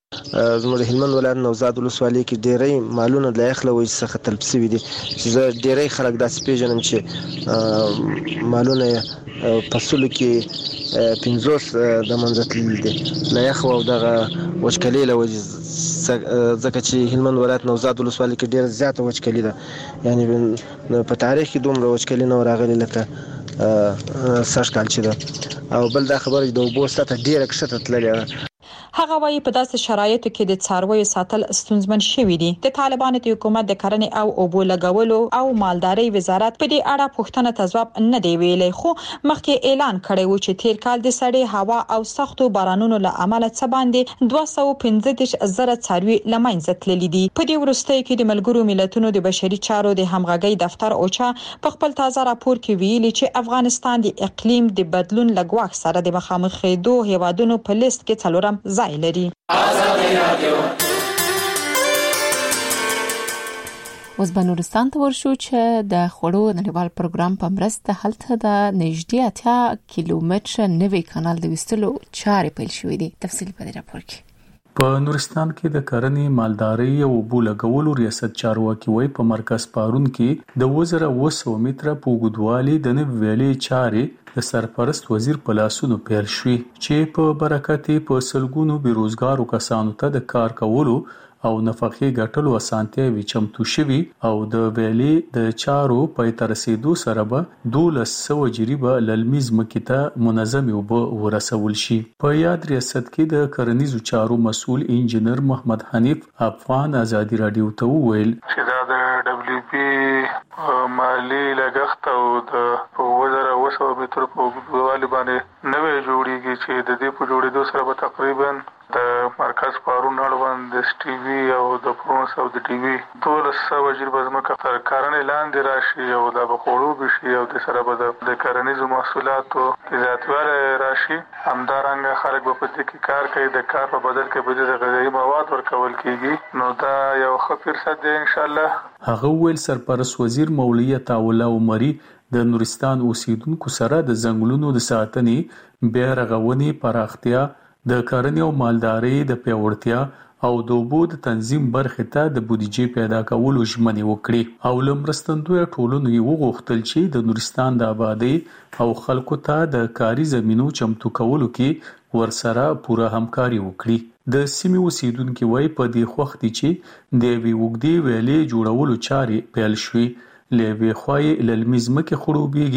زموږ د هلمند ولایت نوزاد ولسوالۍ کې ډېری مالونه د یخ له وجې څخه تلف شوي دي چې زه ډېری خلک داسې پیژنم چې مالونه یې په سلو کې پنځوس د منځه تللي دي له یخ او دغه وچکالۍ له وجې، ځکه چې هلمند ولایت نوزاد ولسوالۍ کې ډېره زیاته وچکالي ده. یعنې په تاریخ کې دومره وچکالي نه راغلې لکه سږ کال چې ده. او بل دا خبره د اوبو سطحه ډېره کښته تللې ده. هغه وايي په داسې شرایطو کې د څارویو ساتل ستونزمن شوي دي. د طالبانو د حکومت د کرنې او اوبو لګولو او مالدارۍ وزارت په دې اړه پوښتنه ته ځواب نه دی ویلی، خو مخکې اعلان کړی و چې تیر کال د سړې هوا او سختو بارانونو له امله څه باندې دوه سوه پنځه دېرش زره څاروي له منځه تللي دي. په دې وروستیو کې د ملګرو ملتونو د بشري چارو د همغږۍ دفتر اوچا په خپل تازه راپور کې ویلي چې افغانستان د اقلیم د بدلون له ګواښ سره د مخامخ کېدو هیوادونو په لیست کې څلورم ځای لري. اوس به نورستان ته ورشو چې د خوړو نړیوال پروګرام په مرسته هلته د نږدې اتیا کیلومتره نوي کانال د وستلو چارې پیل شوې دي. تفصیل په دې راپور کې. په نورستان کې د کرنې، مالدارۍ او اوبو لګولو ریاست چارواکي وایي په مرکز پارون کې د اووه زره اووه سوه متره په اوږدوالي د نوې ویلې چارې د سرپرست وزیر په لاسونو پیل شوې چې په برکت په سلګونو بیروزګارو کسانو ته د کار کولو او نفقې ګټلو اسانتیاوې چمتو شوي او د ویلې د چارو پای ته رسیدو سره به دولس سوه جریبه للمیز مکې ته منظمې اوبه ورسول شي. په یاد ریاست کې د کرنیزو چارو مسؤل انجینر محمد حنیف افغان ازادي رادیو ته وویل چې دا د دبليو پی مالی لګښت او د اووه زره اووه سوه مترو په اوږدوالي باندې نوې جوړیږي چې د دې په جوړېدو سره به تقریبا د مرکز پارون اړوند د ټي وي او د پرونس او د ټي وي دولس سوه جریبه ځمکه تر کرنې لاندې راشي او دا به خوړو شي او د سره به د کرنیزو محصولاتو زیاتوالی راشي. همدارنګه خلک به په دې کې کار کوي، د کار په بدل کې به د غذایي مواد ورکول کیږي، نو دا یو ښه فرصت دی ان شاء الله. هغه ویل سرپرست وزیر مولوی عطاالله عمري د نورستان اوسیدونکو سره د ځنګلونو د ساتنې، بیا رغونې، پراختیا، د کرنې او مالدارۍ د پیاوړتیا او د اوبو د تنظیم برخې ته د بودیجې پیدا کولو ژمنې وکړي او له مرستندویه ټولنو یې وغوښتل چې د نورستان د آبادۍ او خلکو ته د کاري زمینو چمتو کولو کې ورسره پوره همکاري وکړي. د سیمې اوسیدونکو وایي په دې وخت چې د یوې اوږدې ویلې جوړولو چارې پیل شوې، له یوې خوا یې للمیز مکې خړوبېږي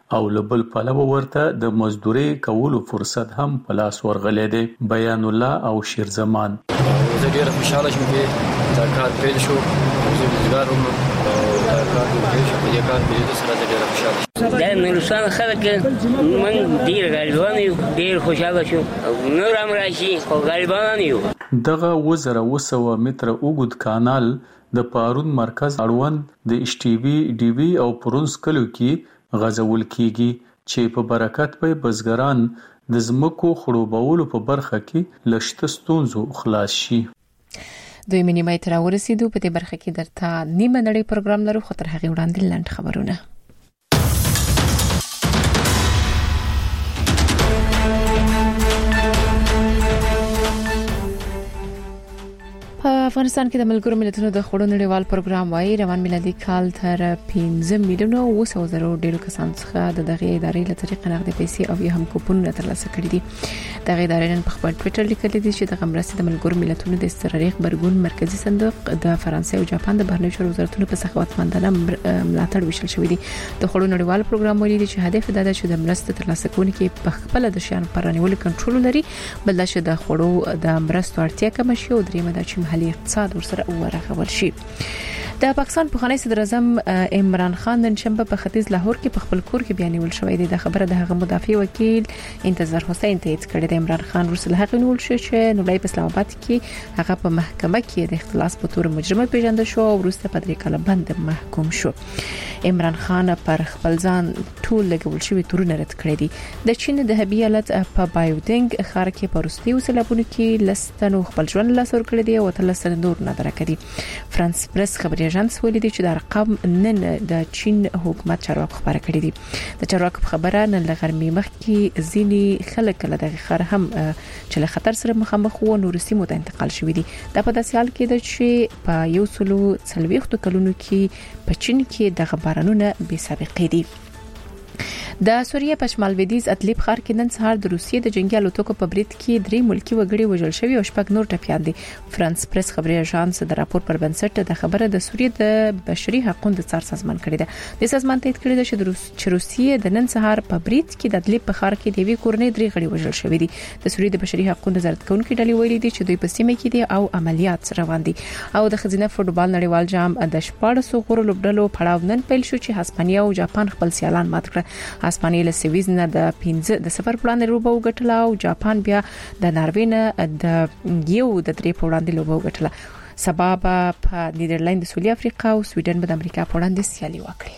او لبل پلو ورته د مزدوري کولو فرصت هم په لاس ورغلې دی. بیان الله او شیر زمان. زه ډیر خوشاله شوم چې دا کار پیل شو. زه روزګار هم دا کار پیل شو. په دې کار پیل سره ډیر خوشاله شوم. دا نورستان خلک من ډیر غالبان یو ډیر خوشاله شو. نور هم راشي خو غالبان یو. دغه وزره وسوه متره اوږد کانال د پارون مرکز اړوند د ایچ ټي وي ډي وي او پرونس کلو کې غځول کیږي چې په برکت به بزګران د زمکو خړوبولو په برخه کې لشته ستونزو خلاص شي. دوی منیمای تر ورسېدو په دې برخه کې درته نیمه نړۍ پروګرام لرو خو تر هغه وړاندې لاند خبرونه. په افغانستان کې د ملګرو ملتونو د خړو نړیوال پروګرام وايي روان میلادي کال تر پنځه میلیون او څو زره ډیرو کسان څخه د دغه ادارې له طریقې نقد پیسې او یا هم کوپنونه ترلاسه کړي دي. دغه ادارې نن په خپل ټوئیټر لیکلي دي چې د مرستې د ملګرو ملتونو د استرالیا خبرګون مرکزی صندوق د فرانسې او جاپان د بهرنیو چارو وزارتونو په سخاوتمندانه ملاتړ وشل شوې دي. د خړو نړیوال پروګرام ویلي دي چې هدف دا ده چې د مرستې ترلاسه کوونکي په خپل د شان پرانیول کنټرول لري بل دا چې د خړو د مرستو اړتیا کم شي او درېمه دا چې محلي اقتصاد ورسره ورغول شي. د پاکستان پخوانی صدر اعظم عمران خان نن شنبه په ختیځ لاهور کې په خپل کور کې بیانول شوې ده. د خبره د هغه مدافع وکیل انتظار حسین تایید کړی دی. عمران خان ورسره هغه نیول شو چې نړۍ په اسلام آباد کې هغه په محکمه کې د اختلاس په تور مجرم پیژندل شو او ورسته په درې کاله بند محکوم شو. عمران خان پر خپل ځان ټول لګول شوی تورونه رد کړی دي. د چین د هبی ایالت په بایودنګ ښار کې پروستي وسلابونه کې لستنو خپل ژوند لاس ور کړی دی او تلسن نور نه درکړي. فرانس پریس خبري اژانس ویلي دی چې د رقم نن د چین حکومت چارواکو خبره کړې دي. د چارواکو خبره نن لغرمې مخکې ځینی خلک له دغه خبر هم چې له خطر سره مخامخ وو نور سیمو ته انتقال شوې دي. دا په داسې حال کې ده چې په یو سلو څلوېښت کلونو کې په چین کې د خبرونو بې سابقې دي. د سوریه په شمال لویدیځ ادلب ښار کې نن سهار د روسیې د جنگي الوتکو په برید کې درې ملکی وګړي وژل شوي او شپږ نور ټپيان دي. فرانس پریس خبري اژانس د راپور پر بنسټ د خبره د سوریې د بشري حقوقو د څار سازمان کړی ده. د سازمان تایید کړی ده چې روسیې د نن سهار په برید کې د ادلب په ښار کې د وی کورنۍ درې غړي وژل شوي دي. د سوریې د بشري حقوقو نظارت کوونکي ډلې ویلي دي چې دوی په سیمه کې دي او عملیات روان دي. او د خزینه فوټبال نړیوال جام د شپږ غوړو لوبډلو پړاو نن پیل شو چې هسپانیا او جاپان خپل سیالان مات کړ. هسپانیا له سویز نه د پنځه د صفر پلان لوبه وګټله او جاپان بیا د ناروې نه د یو د درې په وړاندې لوبه وګټله. سبا په نیدرلند د سویلي افریقا او سویډن به د امریکا په وړاندې سیالي وکړي.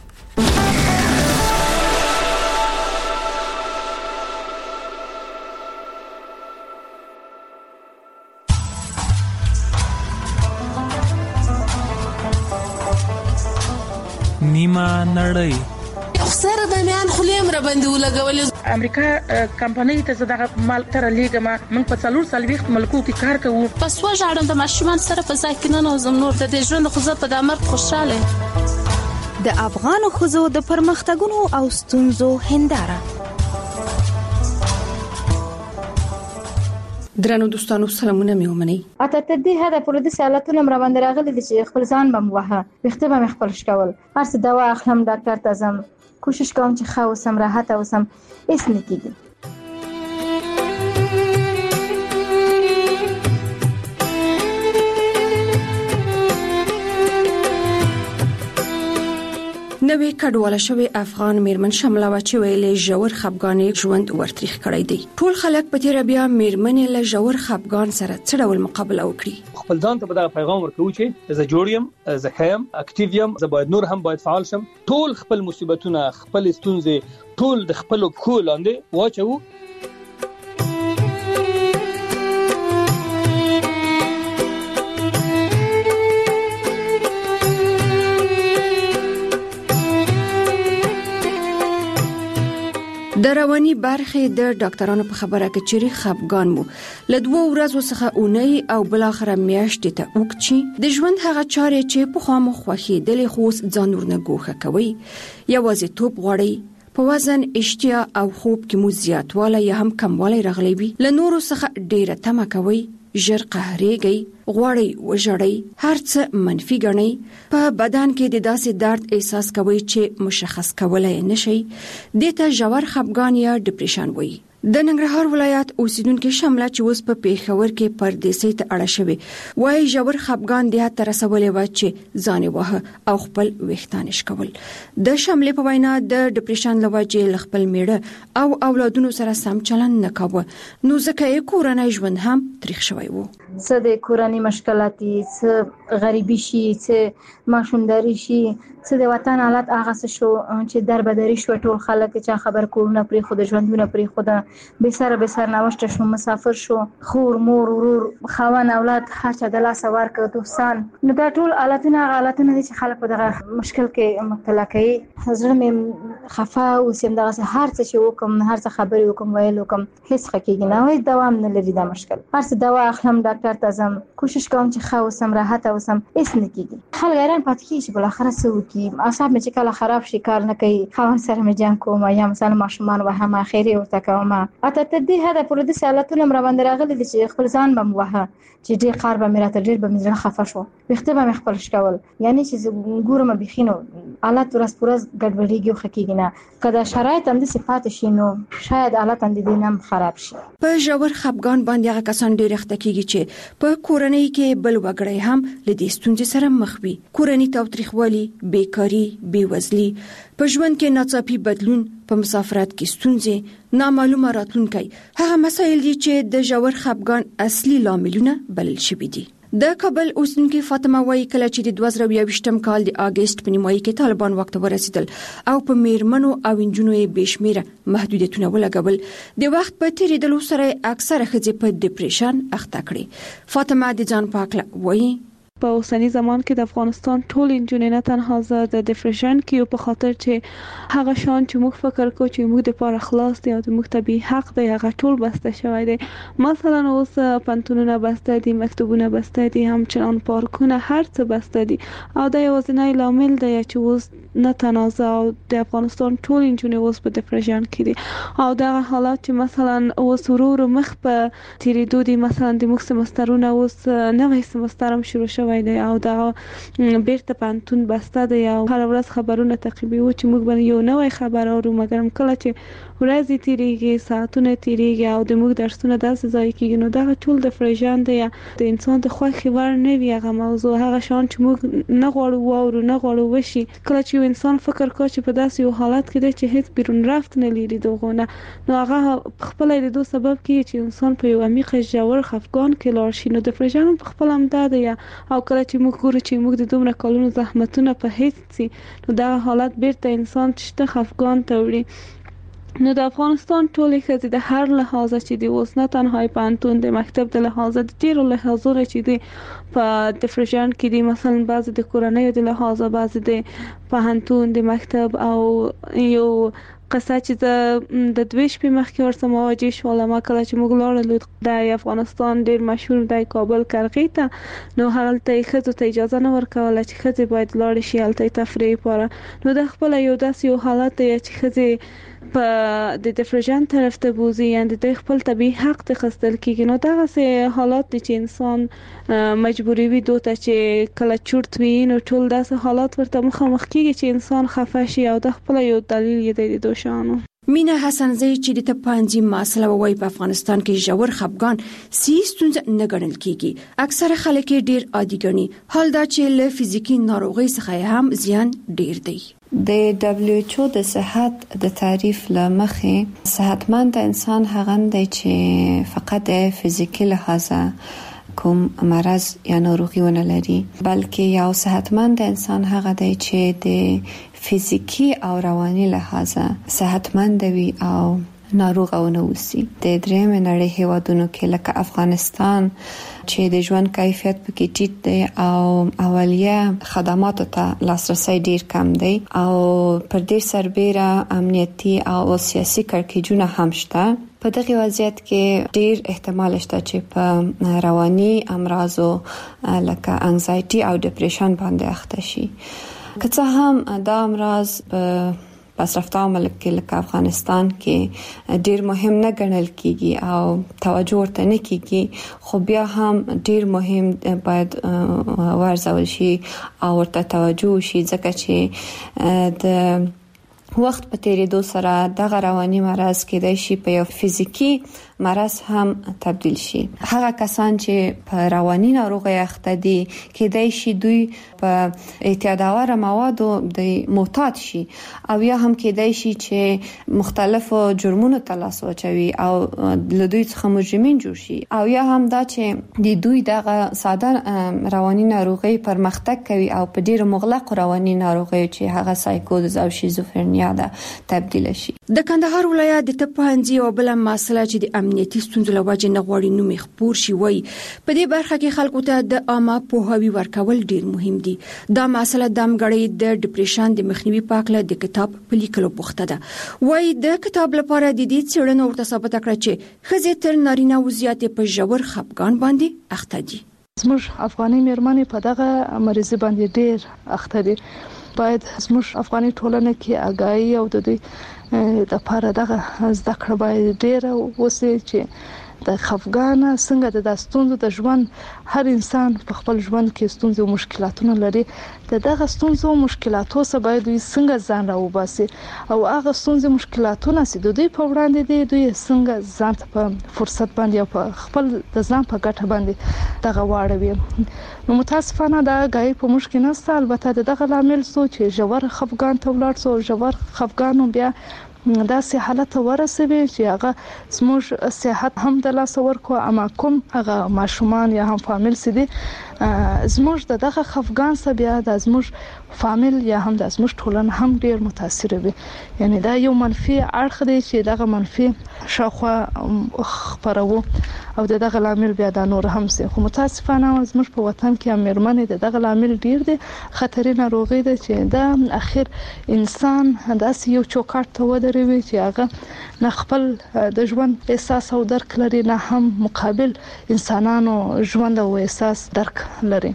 نیمه نړۍ سره د میان خلیم را باندې ولګولې. امریکا کمپنۍ ته زداغه مال تر لیګما من په څلور سلويخت ملکو کې کار کوو. پس وژاړم د ماشومان سره په ځای کې نه نوزم نور د ژوند خو زه په دمر خوشاله. د افغان خوځو د پرمختګونو او ستونزو هنداره. درنو دوستانو سلامونه مې ومني. اته ته دې هدا پر دې سوالاتونه مر باندې راغلي دي چې خپل ځان بم وها وخته به خپل شکول هر څه دوا اخلم ډاکټر ته ځم کوشش کوم چې ښه اوسم راحت اوسم هیڅ نه کیږي. نوې کډواله شوی افغان میرمن شمله و چې ویلې ژور خپګان ژوند ورتریخ کړی دی. ټول خلک په تیر بیا میرمنې له ژور خپګان سره څه ډول مقابله وکړي. خپل ځان ته به پیغام ورکوي چې زه جوړ یم، زه خیم، اکټیو یم، زه باید نور هم باید فعال شم. ټول خپل مصیبتونه، خپل ستونزې ټول د خپل پښو لاندې واچو. د رواني برخې د ډاکټرانو په خبره کې چې خپګان مو له دوه ورځې څخه اونۍ او بل اخر میاشتې ته وکړي. د ژوند هغه چارې چې په خامو خوخي د لخوس ځان ورنه ګوښه کوي. یوازې توپ غوړي په وزن، اشتیا او خوب کې مو زیاتوالی یا هم کموالی راغلی وي. له نورو څخه ډیره تمه کوي ژر قهرېږئ، غواړئ وژړئ، هر څه منفي ګڼئ، په بدن کې د داسې درد احساس کوئ چې مشخص کولای نشئ، دې ته ژور خپګان یا ډیپریشن وایي. د ننګرهار ولایت اوسیدونکو شمله چې اوس په پیښور کې پردیسۍ ته اړه شوی وایي ژور خپګان د حد رسولې و چې ځان وه او خپل ویښتان شکول. د شملې په وینا د ډیپریشن له وجې له خپل میړه او اولادونو سره سم چلند نه کاوه، نو ځکه یې کورنۍ ژوند هم تریخ شوی و. څه د کورنۍ مشکلاتي، څه غریبي شي، څه ماشومداري شي، څه د وطن حالت هغه څه شو چې دربدري شو، ټول خلک چې خبر کورونه پرې خو د ژوندونه پرې خو د به سره به سر نوشته شو، مسافر شو، خور مور ورور خاون اولاد هر چا د لاس ورکړ دوستان، نو دا ټول حالتونه حالتونه دي چې خلک په دغه مشکل کې مبتلا کوي. زړه مې خفه اوسم، دغه هر څه چې وکم، هر څه خبرې وکم، ویل وکم، هیڅ خکېږي نه، وای دوام نه لري دا مشکل. هر څه دوا اخلم، ډاکټر ته ځم، کوشش کوم چې ښه اوسم، راحت اوسم، هیڅ نه کېږي. خلک حیران پاتې کېږي چې بل اخره څه وکړي، اعصاب مې چې کله خراب شي کار نه کوي، خاوند سره مې جنګ کوم یا مثلا ماشومان وهم اخیری ورته کوم، اته ته دې هدا پر دې سالتونه مر باندې راغلي دي چې خپل ځان بم وها چې ډېر قار به مې راته ډېر به مې زړه خفه شو، وخته به مې خپل شکول، یعنی چې ګورم بخینو حالت ورځ پرځ ګډوډیږي خو کېږي نه، کله شرایط هم د صفات شي نو شاید حالت هم د دینم خراب شي. په ژور خپګان باندې هغه کسان ډېر اخته کېږي چې په کورنۍ کې بل وګړی هم لدې ستونزې سره مخ وي. کورنۍ تاوتریخوالي، بیکاری، بیوزلي، په ژوند کې ناڅاپي بدلون، په مسافرت کې ستونزې، نامعلومه راتلونکی، هغه مسایل دي چې د ژور خپګان اصلي لاملونه بلل شوي دي. د کابل اوسیدونکي فاطمه وایي کله چې د دوه زره یوویشتم کال د اګست په نیمایي کې طالبان واک ته ورسېدل او په میرمنو او نجونو یې بېشمېره محدودیتونه ولګول، د وخت په تېرېدلو سره اکثره ښځې په ډیپریشن اخته کړې. فاطمه د ځان په هکله وایي په اوسنی زمان کې د افغانستان ټول انجونې نه تنها زه د ډیپریشن کې په خاطر چې هغه شان چې موږ فکر کوو چې موږ د پاره خلاص دی او د موږ طبي حق دی هغه ټول بسته شوی دی. مثلا اوس پنتونونه بسته دي، مکتوبونه بسته دي، همچنان پارکونه، هر څه بسته دي او دا یوازینی لامل دی چې اوس نه تنازع او د افغانستان ټول انجونې اوس په ډیپریشن کې دي او دا حالات چې مثلا اوس ورور مخ په تیریدو دي، مثلا د موږ سمسترونه اوس نوې سمستر هم شروع شوی دی او دا بیرته پانتون بسته دی او هر ورځ خبرونه تعقیبوي چې موږ باندې یو نوې خبر اورو، مګر کله چې ورځې تیریږي، ساعتونه تیریږي او د موږ درسونه داسې ځای کېږي، نو دا ټول ډیپریشن دی. د انسان د خوښې وړ نه وي هغه موضوع، هغه شان چې موږ نه غواړو واورو، نه غواړو وشي. کله چې یو انسان فکر کوي چې په داسې یو حالت کې دی چې هیڅ بیرون رفت نه لري دغونه، نو هغه خپل د دوه سبب کې چې انسان په یو عمیق ژور خفګان کې لاړ شي. نو ډیپریشن په خپل هم دا دی او کله چې موږ ګورو چې موږ د دومره کلونو زحمتونه په هیڅ سي، نو دا حالت بیرته انسان چې خفګان ته وړي. نو د افغانستان ټولې ښځې د هر لحاظه چې دی اوس نه تنها پانتون د مکتب د لحاظه د ډیرو لحاظونو چې دی په ډیپریشن کې دي، مثلا بعضې د کورنیو د لحاظه، بعضې د پوهنتون د مکتب او یو قصه چې د د دوه شپې مخکې ورسره مواجه شوم. کله چې موږ لاړو د افغانستان ډیر مشهور دی کابل کرغې ته، نو هلته ښځو ته اجازه نه ورکوله چې ښځې باید لاړې شي هلته تفریح لپاره. نو د خپل یو داسې یو حالت دی چې ښځې په د ډیپریشن طرف ته بوزي، یعنی د خپل طبيعي حق ته خستل کیږي. نو دا څه حالات دي چې انسان مجبوری وي دوته چې کله چورت وي، نو ټول داسې حالات ورته مخامخ کیږي چې انسان خفه شي او د خپل یو دلیل یې د دوشانو. مینا حسنزی چې د تپانځي مسله وای په افغانستان کې ژور خپګان سی ستونزه نه ګڼل کیږي، اکثره خلک ډیر عادي ګڼي، حال دا چې له فزیکی ناروغي څخه هم زیان ډیر دی. د دبلیو ایچ او د صحت د تعریف لمخې صحتمند انسان هغه دی چې فقط د فزیکی لحاظه کوم مرض یا ناروغي ونه لري، بلکې یو صحتمند انسان هغه دی چې د فزیکی او رواني لحاظه صحتمند وي او ناروغ او نه وسی. د درېم نړۍ هیوادونو کې لکه افغانستان چې د ژوند کیفیت پکې ټیټ دی او اولیه خدماتو ته لاسرسي ډیر کم دی او پر ډیر سربېره امنیتي او سیاسي کړکېچونه هم شته. په دغه وضعیت کې ډیر احتمال شته چې په رواني امراضو لکه انزایټي او ډیپریشن باندې اخته شي. که څه هم دا امراض په پسرفته ملک کې لکه افغانستان کې ډیر مهم نه ګڼل کیږي او توجه ورته نه کیږي، خو بیا هم ډیر مهم باید ورزول شي او ورته توجه شي، ځکه چې د وخت په تیریدو سره دغه رواني مرض کېدای شي په یو فزیکی مرض هم تبدیل شي. هغه کسان چې په رواني ناروغي اخته دي کېدای شي دوی په اعتیادآور موادو د معتاد شي او یا هم کېدای شي چې مختلفو جرمونو ته لاس واچوي او له دوی څخه مجرمین جوړ شي، او یا هم دا چې د دوی دغه ساده رواني ناروغي پرمختګ کوي او په ډیره مغلق رواني ناروغي چې هغه سایکوز او شیزوفرنیا ده تبدیل شي. د کندهار ولایت د طبي او بل مسله چې د امنیتي ستونزو لوجه نه غواړي نو مخبور شي وای په دې برخه کې خلکو ته د عامه پوهاوی ورکول ډیر مهم دي. دا مسله د امګړې د ډیپریشن د مخنیوي پاکله د کتاب په لیکلو بوخته ده. وای د کتاب لپاره د دې څېړنو ورته ثابت کړ چې خزې تر نارینه وضعیت په ژور خپګان باندې اخته دي. زموږ افغاني مېرمنې په دغه مریض باندې ډیر اخته دي. باید زموږ افغاني ټولنه کې آگاهی او د دې د لپاره دغه زده کړه باید ډیر وسي چې د خفګان څنګه د داستونو د ژوند هر انسان په خپل ژوند کې ستونزې او مشکلاتونه لري، د دغه ستونزو او مشکلاتو سره باید دوی څنګه ځان راوباسي او هغه ستونزې مشکلاتونه چې د دوی په وړاندې دي دوی څنګه ځان ته په فرصت باندې او په خپل د ځان په ګټه باندې دغه واړوي. نو متاسفانه دا غي په مشکل نه، البته دغه لامل سو چې ژور خفګان ته ولاړ سو، ژور خفګان بیا دا سه حالت ورسوي چې هغه زموږ صحت هم د لاس ورکو، اما کوم هغه ماشومان یا هم فامیل سدي زموږ د دغه خفګان سره بیا د زموږ فامیل یا هم د زموږ ټولنه هم ډیر متاثر وي. یعنی دا یو منفي اړخ دی چې دغه منفي شاخوا خبرو او دغه لامل بیا د نور هم سي. خو متاسفانه زموږ په وطن کې هم مېرمنې د دغه لامل ډیر دي، خطرې ناروغي ده چې دا اخر انسان داسې یو چوکاټ ته ودروي چې هغه نه خپل د ژوند احساس او درک لري، نه هم مقابل انسانانو ژوند او احساس درک لري.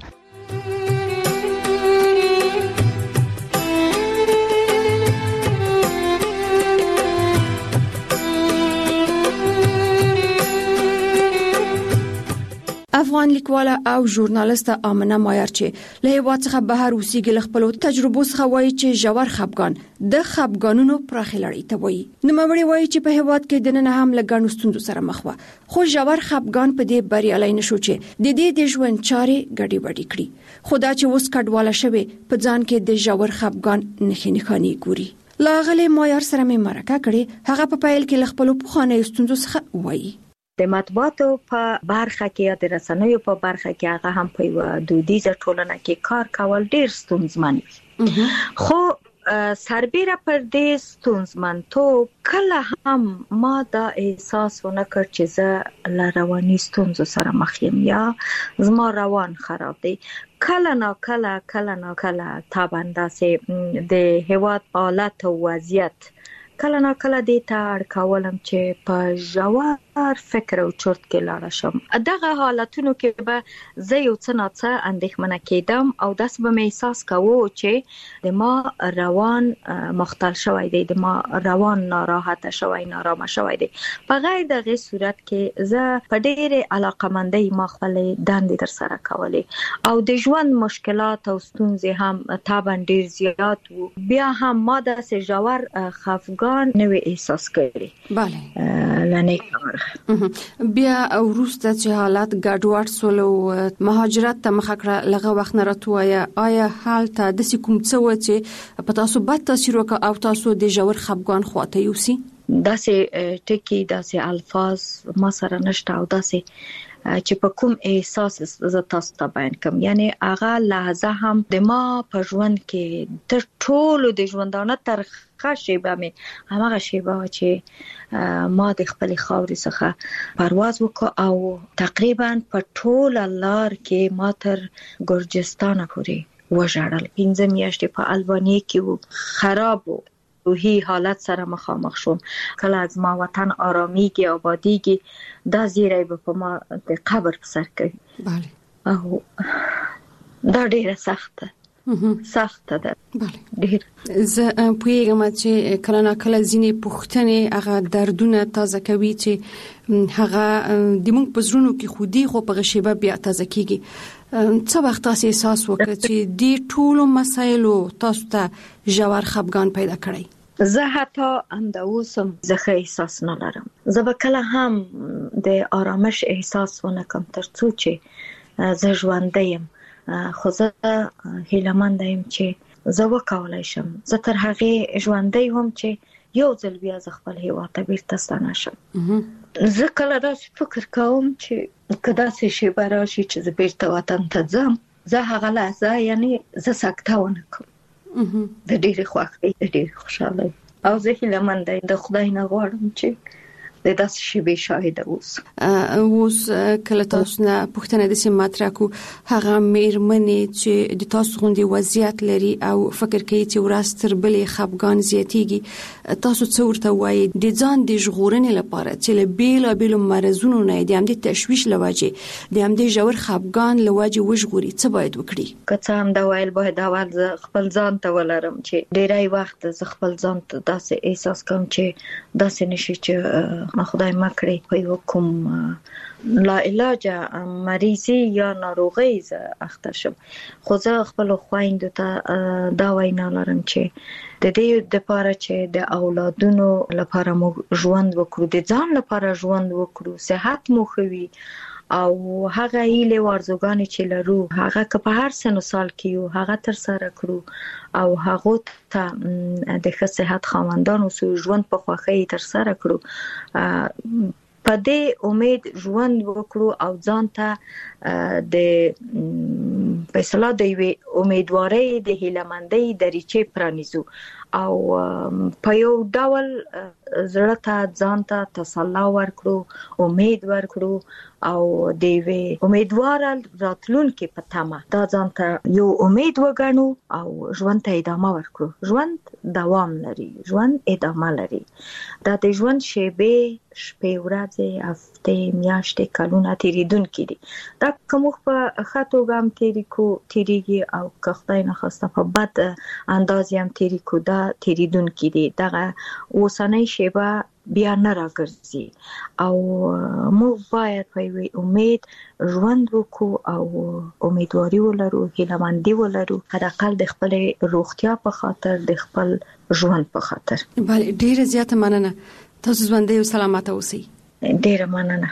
افغان لیکواله او ژورنالیست آمنه مایر چې له هیواد څخه بهر اوسېږي خپل تجربو څخه وایي چې ژور خپګان د خپګانونو پراخه لړۍ ته وایي. نو مې وایي چې په هیواد کې د نن هم لګڼو ستونزو سره مخ و، خو ژور خپګان په دې بریالي نشو چې د دې د ژوند چارې ګډي وډي کړي. خدا چې اوس کډواله شوی په ځان کې د ژور خپګان نښې نښانې ګوري. لاغله مایر سره مې مرکه کړي، هغه په پایل کې خپل پوښتنې ستونزو څخه وایي. د مطبوعاتو په برخه کې یا د رسنیو په برخه کې هغه هم په یو دودیزه ټولنه کې کار کول ډیر ستونزمن وي، خو سربېره پر دې ستونزمنتوب کله هم ما دا احساس ونه کړ چې زه له رواني ستونزو سره مخ یم یا زما روان خراب دی. کله نا کله کله نا کله تابنده سي د هیواد حالت او وضعیت کله نا کله دې ته اړ کولم چې په ژور فکر او چرت کې لاړ شم. دغه حالتونو کې به زه یو څه نه څه اندېښمنه کېدم او داس به مې احساس کوو چې د ما روان مختل شوی دی، د ما روان ناراحته شوی، نارامه شوی دی. په غیر دغه صورت کې زه په ډېرې علاقمندۍ ما خپل دندې تر سره کولې او د ژوند مشکلات او ستونزې هم طبعا ډېر زیات وو. بیا هم ما داسې ژور خفګان نه وی احساس کړی. بله لنه کار بیا وروسته چې حالات ګډوډ سول او مهاجرت ته مخه کړه لغه وخت نه راتویا، آیا حال ته د کوم څه و چې په تاسو بد تاثیر وکړ او تاسو د ژور خپګان خواته یوسي؟ داسې ټکی داسې الفاظ ما سره نشته او داسې چې په کوم احساس ز تاسو ته بیان کوم. یعنی هغه لحظه هم د ما په ژوند کې تر ټولو د ژوندانه تر خاصه به هغه شیبه چې ما د خپل خاورې څخه پرواز وکړ او تقریبا په ټول لار کې ما تر ګرجستان پورې وژړل. پنځه میاشتې په البانیا کې وو، خراب وو، روحي حالت سره مخامخ شوم. کله از ما وطن آرامیږي آبادیږي دا زیری به په ما د قبر په سر کوي. بله او دا ډیره سخته سخت ده. بله ډیر زه پوهیږم چې کله نا کله ځینې پوښتنې هغه دردونه تازه کوي چې هغه د موږ په زړونو کې خودي خو په غشيبه بیا تازه کیږي. څه وخت تاسو احساس وکړ چې د ټولو مسایلو تاسو ته ژور خفګان پیدا کړی؟ زه حتی انده اوسم زه احساس نه لرم. زه به کله هم د آرامش احساس ونه کوم تر څو چې زه ژوندی یم. خو زه هیله مند یم چې زه وکولای شم زه تر هغه ژوندی هم چې یو ځل بیا ز خپل هیواد ته بیرته ستنه شم. زه کله داسې فکر کوم چې کدا څه شی براشي چې زه بیرته وطن ته ځم زه هغه لحظه یعنی زه سکته ونه کوم. د ډېر خوښۍ د ډېر خوشاله او زه هیله مند یم د خدای نه غواړم چې د داسې شی به شاهد اوس. اوس کله تاسو نه پوښتنه د سیم مطرح کو هغه میرمنې چې د تاسو غوندي وضعیت لري او فکر کوي چې ورستر بلې خفګان زیاتیږي تاسو څه ورته وایي د ځان د ژغورنې لپاره چې له بیل بیل مرزونو نه د هم د تشویش لواجه د هم د ژور خفګان لواجه وژغوري څه باید وکړي؟ که څه هم دا ویل باید اول خپل ځان ته ولرم چې ډیری وخت ز خپل ځان ته داسې احساس کوم چې داسې نشي چې ما خدای مکړي په یو کوم لا علاج مریضي یا ناروغي ز اخته شم. خو زه خپل خويندو ته دا وینا لرم چې د دې د لپاره چې د اولادونو لپاره مو ژوند وکړو د ځان لپاره ژوند وکړو صحت مو خوي او هغه ایله ورزګانی چې لرو هغه که په هر سن سال کې یو هغه تر سره کړو او هغه ته د ښه صحت خاوندانو سو ژوند په خوخه تر سره کړو په دې امید ژوند وکړو او ځان ته د په صلاح د امیدواري د هیلمندۍ دریچې پرانیزو او په یو ډول زړه ته ځان ته تسلا ورکړو امید ورکړو او د وی امیدوار راتلونکي په تمه دا ځان ته یو امید وګڼو او ژوند ته ادامه ورکړو. ژوند دوام لري ژوند ادامه لري دا د ژوند شیبه شپې ورځې هفته میاشتې کلونه تیریدونکي دي دا کوم په خاطو ګام تیری کو تیریږي او که خدای نه خواسته په بد انداز هم تیری کو دا تیریدونکي دي دغه اوسنۍ شیبه بیا نه راګرځي او موږ باید په یوه امید ژوند وکړو او امیدواري ولرو هیلهمندي ولرو حداقل د خپل روغتیا په خاطر د خپل ژوند په خاطر. بله ډیره زیاته مننه تاسو ژوندۍ او سلامت اوسئ. ډیره مننه.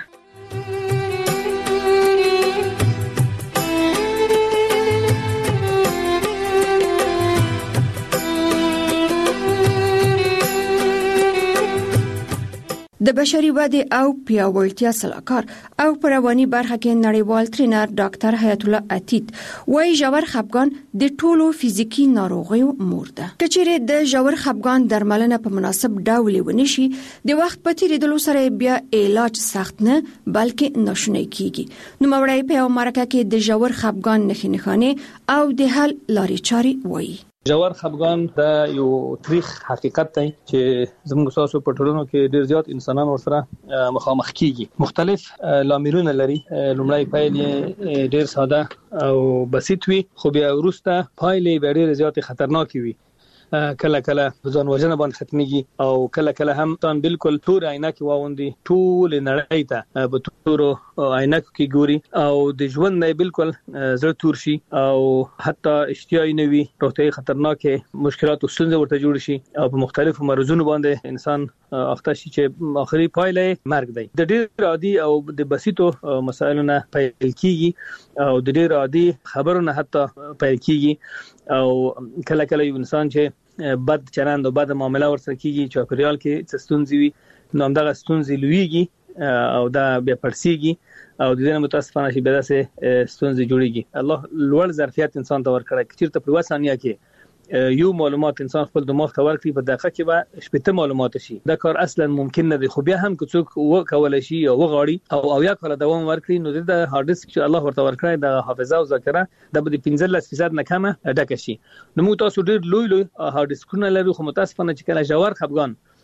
د بشري ودې او پیاوړتیا سلاکار او پرواني برخه کې نړیوال ټرینر ډاکټر حیات الله عتیق وايي ژور خفګان د ټولو فزیکی ناروغیو مور ده. کچېره د ژور خفګان درملنه په مناسب ډول ونشي د وخت په تیریدلو سره بیا علاج سخت نه بلکې ناشونی کیږي. نو مورای په امریکا کې د ژور خفګان نښې نښانې او د حل لارې چارې وایي. ژور خفګان دا یو تاریخ حقیقت دی چې زموږ تاسو په ټولنو کې ډیر زیات انسانان ورسره مخامخ کیږي. مختلف لاملونه لري. لومړی پایلې ډیر ساده او بسيط وي خو بیا وروسته پایلې ډیر زیات خطرناک وي. کله کله ځان وژنه باندې ختميږي او کله کله هم تان بالکل تور عینکې واوندي ټول نړۍ ته په تورو عینکو کې ګوري او د ژوند نه بالکل زړه تور شي او حتی اشتیاي نه وي روغتي خطرناکه مشکلات او ستونزې ورته جوړ شي او په مختلفو مرزونو باندې انسان اخته شي چې اخري پایله مرګ دی. د ډېر عادي او د بسيطو مسایلو نه پیل کیږي او د ډېر عادي خبرو نه حتی پیل کیږي او کله کله یو انسان چې بد چلند او بد معامله ورسره کیږي چې پریال کې څه ستونزې وي نو همدغه ستونزې لویږي او دا بیا پرسیږي او د دې متاسفانه شي به داسې ستونزې جوړیږي. الله لوړ ظرفیت انسان ته ورکړي چې تر په وسانیا کې یو معلومات انسان خپل دماغ ته ورکړي په دقیقه کې به شپږ معلومات شي. دا کار اصلا ممکن نه دی خو بیا هم که څوک وکول شي او وغاړي او او یا کله دوام ورکړي نو د هارد ډیسک چې الله ورته ورکړي د حافظه او ذاکره د به پنځلس فیصد نه کمه ډکه شي. نو موږ تاسو ډیر لوی لوی هارد ډیسکونه لرو خو متاسفانه چې کله ژور خفګان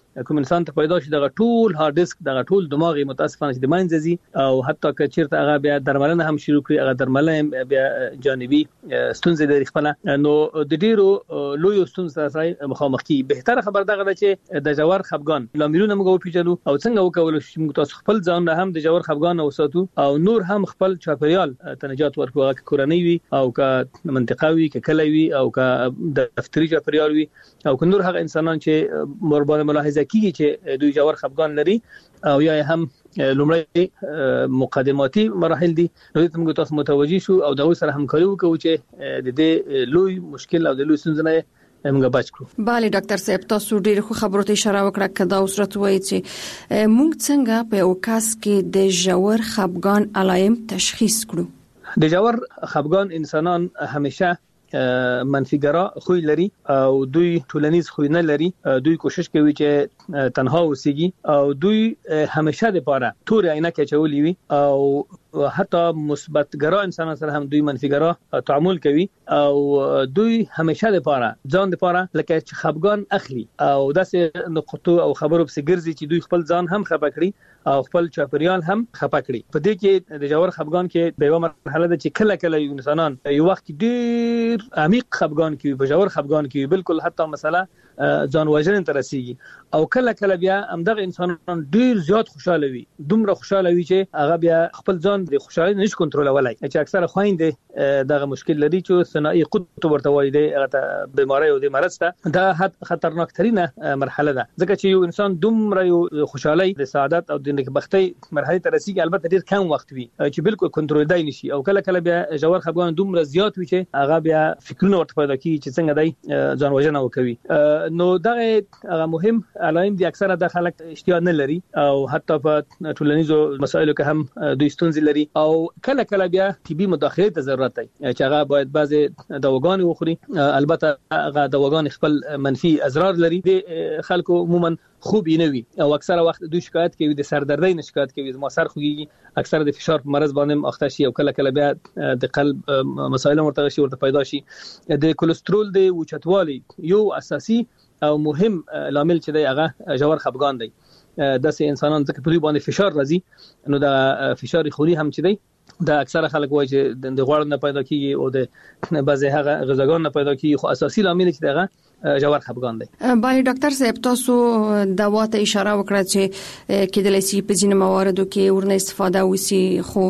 کوم انسان ته پیدا شي دغه ټول هارد ډیسک دغه ټول دماغي متاسفانه چې د ماینځي او حتی که چیرته هغه بیا درملنه هم شروع کړي هغه درملنه بیا جانبي ستونزې لري خپل نو د ډیرو لوی ستونزې سره مخامخ کی بهتره خبر دغه ده چې د جوار خفګان لاملونه موږ وپیژنو او څنګه وکول شي موږ تاسو خپل ځان هم د جوار خفګان اوساتو او نور هم خپل چاپیریال تنجات ورکوه که کورنۍ وي او که منطقه وي که کلی وي او که د دفتري چاپیریال وي او که نور هغه انسانان چې مربوطه ملاحظه کیږي چې دوی جوار خفګان لري او یا هم لومړی مقدماتي مراحل دي نو ته موږ تاسو متوجي شو او دغه سره همکاري وکړو چې د دې لوی مشکل او د لوی ستونزې موږ بچ کړو. bale ډاکټر صاحب تاسو ډیر خو خبرو ته اشاره وکړه کدا اوسرت وایي چې موږ څنګه په اوکاس کې د جوار خفګان علائم تشخیص کړو. د جوار خفګان انسانان همیشه منفیګرا خوې لري او دوی ټولنیز خوې نه لري دوی کوشش کوي چې تنها اوسېږي او دوی همیشه د پاره تور عینکه چولې وي او حتی مثبت ګرا انسانان سره هم دوی منفیګرا تعامل کوي او دوی همیشه د پاره ځان د پاره لکه چې خفګان اخلي او داسې نقطو او خبرو په سګرځي چې دوی خپل ځان هم خپه کړي او خپل چاپیریال هم خپه کړي. په دې کې د جوار خفګان کې د یو مرحله ده چې کله کله انسانان یو وخت ډیر عمیق خفګان کې په جوار خفګان کې بالکل حتی مثلا ځان وژنې ته رسیږي او کله کله بیا همدغه انسانان ډیر زیات خوشاله وي دومره خوشاله وي چې هغه بیا خپل ځان د خوشالۍ نشي کنټرولولای چې اکثره خويندې دغه مشکل لري چې ثنائي قطب ورته وایي د هغه بیماری او د مرض ته دا خطرناک ترينه مرحله ده ځکه چې یو انسان دومره یو خوشالۍ د سعادت او د نکبختۍ مرحله ته رسیږي البته ډیر کم وخت وي چې بالکل کنټرول دی نشي او کله کله بیا جوار خفګان دومره زیات وي چې هغه بیا فکرونه ورته پیدا کوي چې څنګه دی ځان وژنه وکوي. نو دغه مهم علائم دي اکثره د خلک اشتیا نه لري او حتی په ټولنیزو مسایلو کې هم دوی ستونزې لري او کله کله بیا طبي مداخله ته ضرورت دی چې هغه باید بعضي دواګان وخوري البته هغه دواګان خپل منفي اضرار لري د خلکو عموما خوب یې نه وي او اکثره وخت دوی شکایت کوي د سردردۍ نه شکایت کوي زما سر خوږي اکثره د فشار په مرز باندې اخته شي او کله کله بیا د قلب مسایل ورته شي ورته پیدا شي د کولېسترول د اوچتوالي یو اساسي او مهم لامل چې دی هغه جوار خفګان دی. داسې انسانان ځکه په دوی باندې فشار راځي نو د فشار خوني هم چې دی دا اکثره خلک وایي چې د غوړ نه پیدا کیږي او د بعضی هغه غذاګان نه پیدا کیږي خو اساسي لامل چې دغه جوار خفګان دی. بله ډاکټر صاحب تاسو دوا ته اشاره وکړه چې کېدلای شي په ځینو مواردو کې ورنه استفاده وسی خو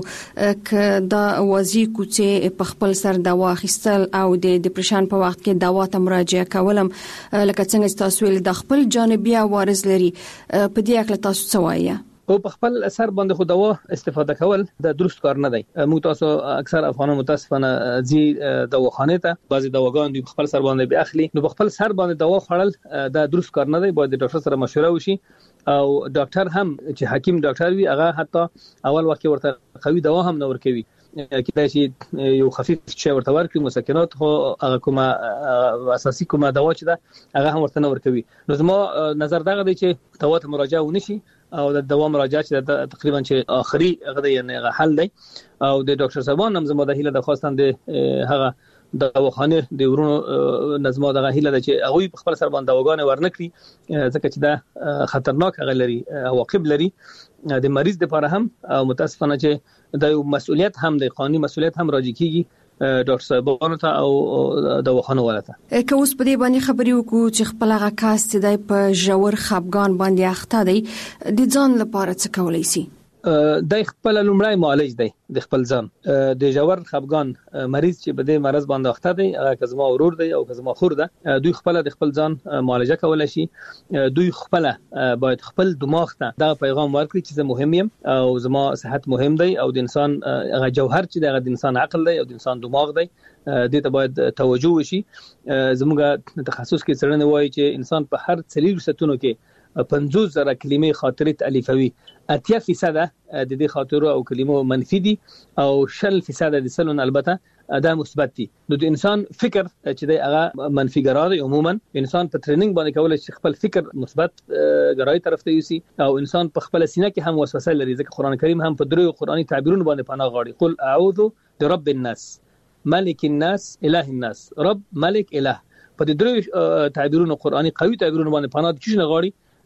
ک دا وازی کوڅه په خپل سر دوا اخیستل او د ډیپریشن په وخت کې دوا ته مراجعه کولم لکه څنګه تاسو ویل د خپل جانبي عوارض لري په دې اړه تاسو څه وایي؟ او په خپل اثر باندې خو دوا استفاده کول د درست کار نه دی. موږ تاسو اکثر افغانان متاسفانه ځي دواخانه ته بعضي دواګان دوی خپل سر باندې به اخلي نو په خپل سر باندې دوا خوړل د درست کار نه دی باید د ډاکټر سره مشوره وشي او ډاکټر هم چې حکیم ډاکټر وي هغه حتی اول وخت ورته قوي دوا هم نه ورکوي کله چې یو خفيف شی ورته ورکړي مسکنات خو هغه کومه اساسي کومه دوا چې ده هغه هم ورته نه ورکوي. نو زما نظر دغه دی چې دوا ته مراجعه ونشي او د دوا مراجعه چې تقریبا چې اخري هغه یعنی حل دی او د ډاکټر صاحبان هم زما د هیله د خواستان د هغه د دواخانه د ورونو نظم دغه هیله ده چې هغه په خپل سر باندې دواګانې ورنکړي ځکه چې دا خطرناک هغه لري عواقب لري د مریض لپاره هم او متاسفانه چې د مسؤلیت هم د قانوني مسؤلیت هم راځي کیږي ډاکټر صاحبانو ته او دواخانه ولته. که اوس په دې باندې خبرې وکړو چې خپل هغه کاس چې د په جوړ خفګان باندې اخته دی د ځان لپاره څه کولای شي؟ د خپل لومړی معالج دی د خپل ځان د جوړ خفګان مریض چې په دې مرز باندې اخته دی هغه کزما ورور دی او کزما خور ده دوی خپل د خپل ځان معالجه کولای شي دوی خپل باید خپل دماغ ته دا پیغام ورکړي چې زه مهم یم او زما صحت مهم دی او د انسان هغه جوهر چې د انسان عقل دی او د انسان دماغ دی دې ته باید توجه وشي. زموږ تخصص کې څرنه وایي چې انسان په هر څلور ستونو کې پنځوس زره کلمې خاطرې تالیفوي اتیا فیصد د دې خاطرو او کلمو منفي دي او شل فیصد د سلون البته دا مثبت دي. نو د انسان فکر چې د هغه منفي ګرا دی عموما انسان په ټریننګ باندې کولای شي خپل فکر مثبت ګرای طرف ته یوسي او انسان په خپل سینه کې هم وسوسه لري ځکه قران کریم هم په درو قرآني تعبیرونو باندې پناه غواړي قل اعوذ برب الناس ملک الناس اله الناس رب ملک اله په دې درو تعبیرونو قرآني قوي تعبیرونو باندې پناه د چی نه غواړي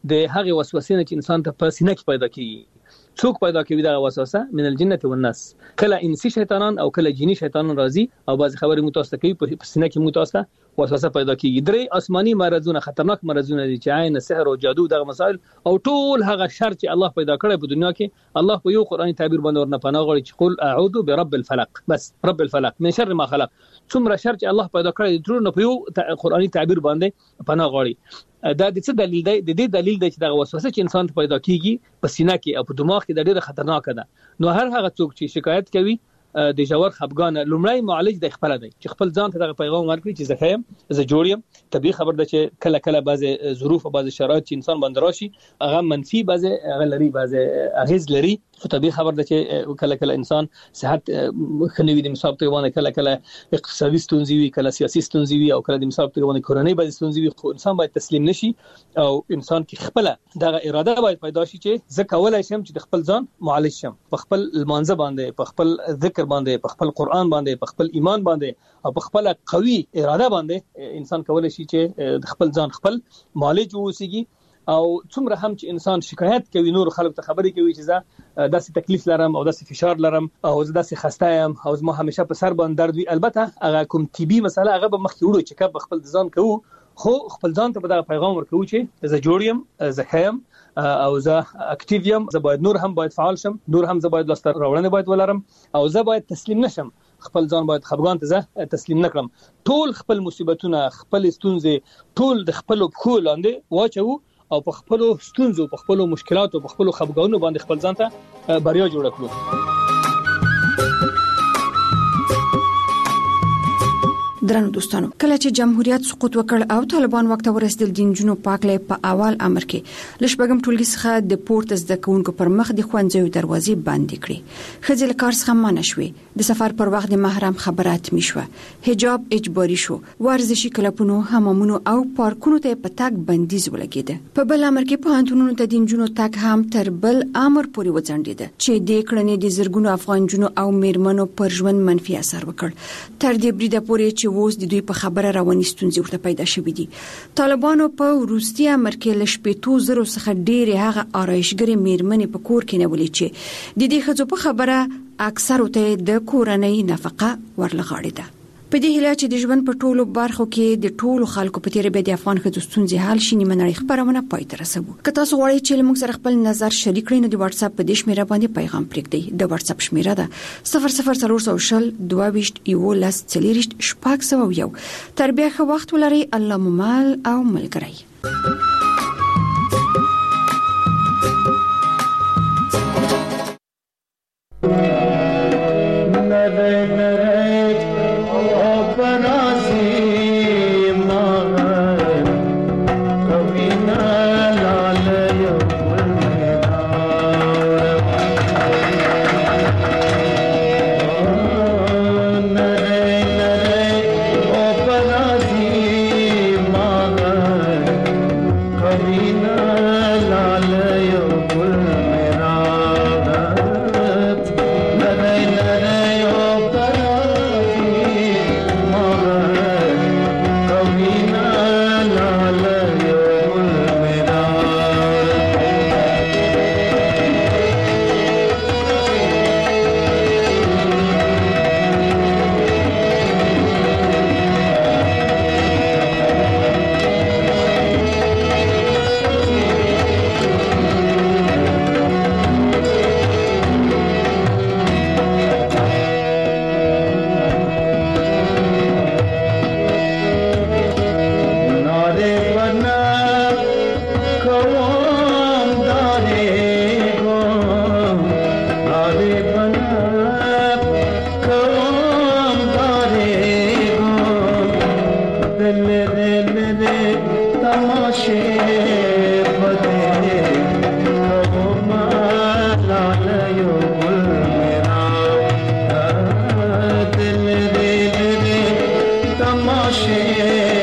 د هغه وسوسې نه چې انسان ته په سینه کې پیدا کیږي. څوک پیدا کوي دا وسوسه؟ من الجنه والناس. کله انسی شیطانان او کله جنی شیطانان راځي او بعض خبرې متوسط کوي په سینه کې متوسط وسوسه پیدا کیږي. درې آسماني مرزونه خطرناک مرزونه دي چې عین سحر او جادو دغه مسائل او ټول هغه شر چې الله پیدا کړی په دنیا کې الله په یو قرآني تعبیر باندې ورنه پناه غواړي چې قل اعوذ برب الفلق، بس رب الفلق من شر ما خلق. څومره شر چې الله پیدا کړی ټول نه په یو قرآني تعبیر باندې پناه غواړي. دا د څه دلیل دی؟ د دې دلیل دی چې دغه وسوسه چې انسان ته پیدا کیږي په سینه کې او په دماغ کې د ډېر خطرناک ده. نو هر هغه څوک چې شکایت کوي د جوړ خپګان لومړی معالج د خپل دی چې خپل ځان ته دغه پیغام ورکړي چې زه خیم زه جوړ یم. طبيعي خبر ده چې کله کله بعضی ظروف او بعضی شرایط چې انسان باندې راشي هغه منفي بعضی هغه لري بعضی اغیز لري. خو طبيعي خبر ده چې کله کله انسان صحت خنوي د مصاب ته ونه کله کله اقتصادي ستونزې وي کله سیاسي ستونزې وي او کله د مصاب ته ونه کورنۍ بعضی ستونزې وي. خو انسان باید تسلیم نشي او انسان کې خپل دغه اراده باید پیدا شي چې زه کولای شم چې د خپل ځان معالج شم په خپل المانزه باندې په خپل ذکر باندې په خپل قرآن باندې په خپل ایمان باندې او په خپل قوي اراده باندې انسان کولای شي چې د خپل ځان خپل معالج ووسیږي. او څومره هم چې انسان شکایت کوي نور خلک ته خبرې کوي چې زه داسې تکلیف لرم او داسې فشار لرم او زه داسې خسته یم او زما همیشه په سر باندې درد وي، البته هغه کوم طبي مسله هغه به مخکې وړو چې کب خپل ځان کوو خو خپل ځان ته به دا پیغام ورکوو چې زه جوړ یم زه خیم او زه اکټیو یم، زه باید نور هم باید فعال شم، نور هم زه باید لاسته راوړنې باید ولرم او زه باید تسلیم نشم. خپل ځان باید خپګان ته زه تسلیم نکړم. ټول خپل مصیبتونه خپل ستونزې ټول د خپل پخو لاندې واچو او په خپل ستونزو په خپل مشکلاتو په خپل خپګانونو باندې خپل ځان ته بریا جوړ کړو. درنو دوستانو، کله چې جمهوریت سقوط وکړ او طالبان وخت ورسېدل د جنونو پاکلې په اول امر کې لشبګم ټولګي څخه د پورت زده کوونکو پر مخ د خوندزیو دروازې بندې کړې. خځې له کار څخه منع شوې، د سفر پر وخت د محرم خبرات میشوه، حجاب اجباري شو، ورزشي کلبونو حمامونو او پارکونو ته په تګ بندیز ولګېده. په بل امر کې پوهنتونونو ته د جنونو تګ هم تر بل امر پورې وځنډېده چې د کړنې د زرګونو افغان جنونو او میرمنو پر ژوند منفي اثر وکړ. تر دې بریده پورې چې اوس د دوی په خبره رواني ستونزې ورته پیدا شوې دي. طالبانو په وروستي امر کې ل شپږ زره څخه ډېرې هغه آرایشګرې میرمنې په کور کې نیولې چې د دې ښځو په خبره اکثر ته د کورنۍ نفقه ورلغاړي ده. په دې هیله چې د ژوند په ټولو برخو کې د ټولو خلکو په تیر به د افغان ښځو ستونزې حل شي، نیمه نړۍ خبرونه پای ته رسوو. که تاسو غواړئ چې موږ سره خپل نظر شریک کړئ نو د واتس اپ په دې شمیره باندې پیغام پرېږدئ. د واتس اپ شمیره ده صفر صفر څلور شل دوه ویشت یولس څلوېښت شپږ سوه یو. تر بیا ښه وخت ولرئ. الله مو مل او ملګری. Shit.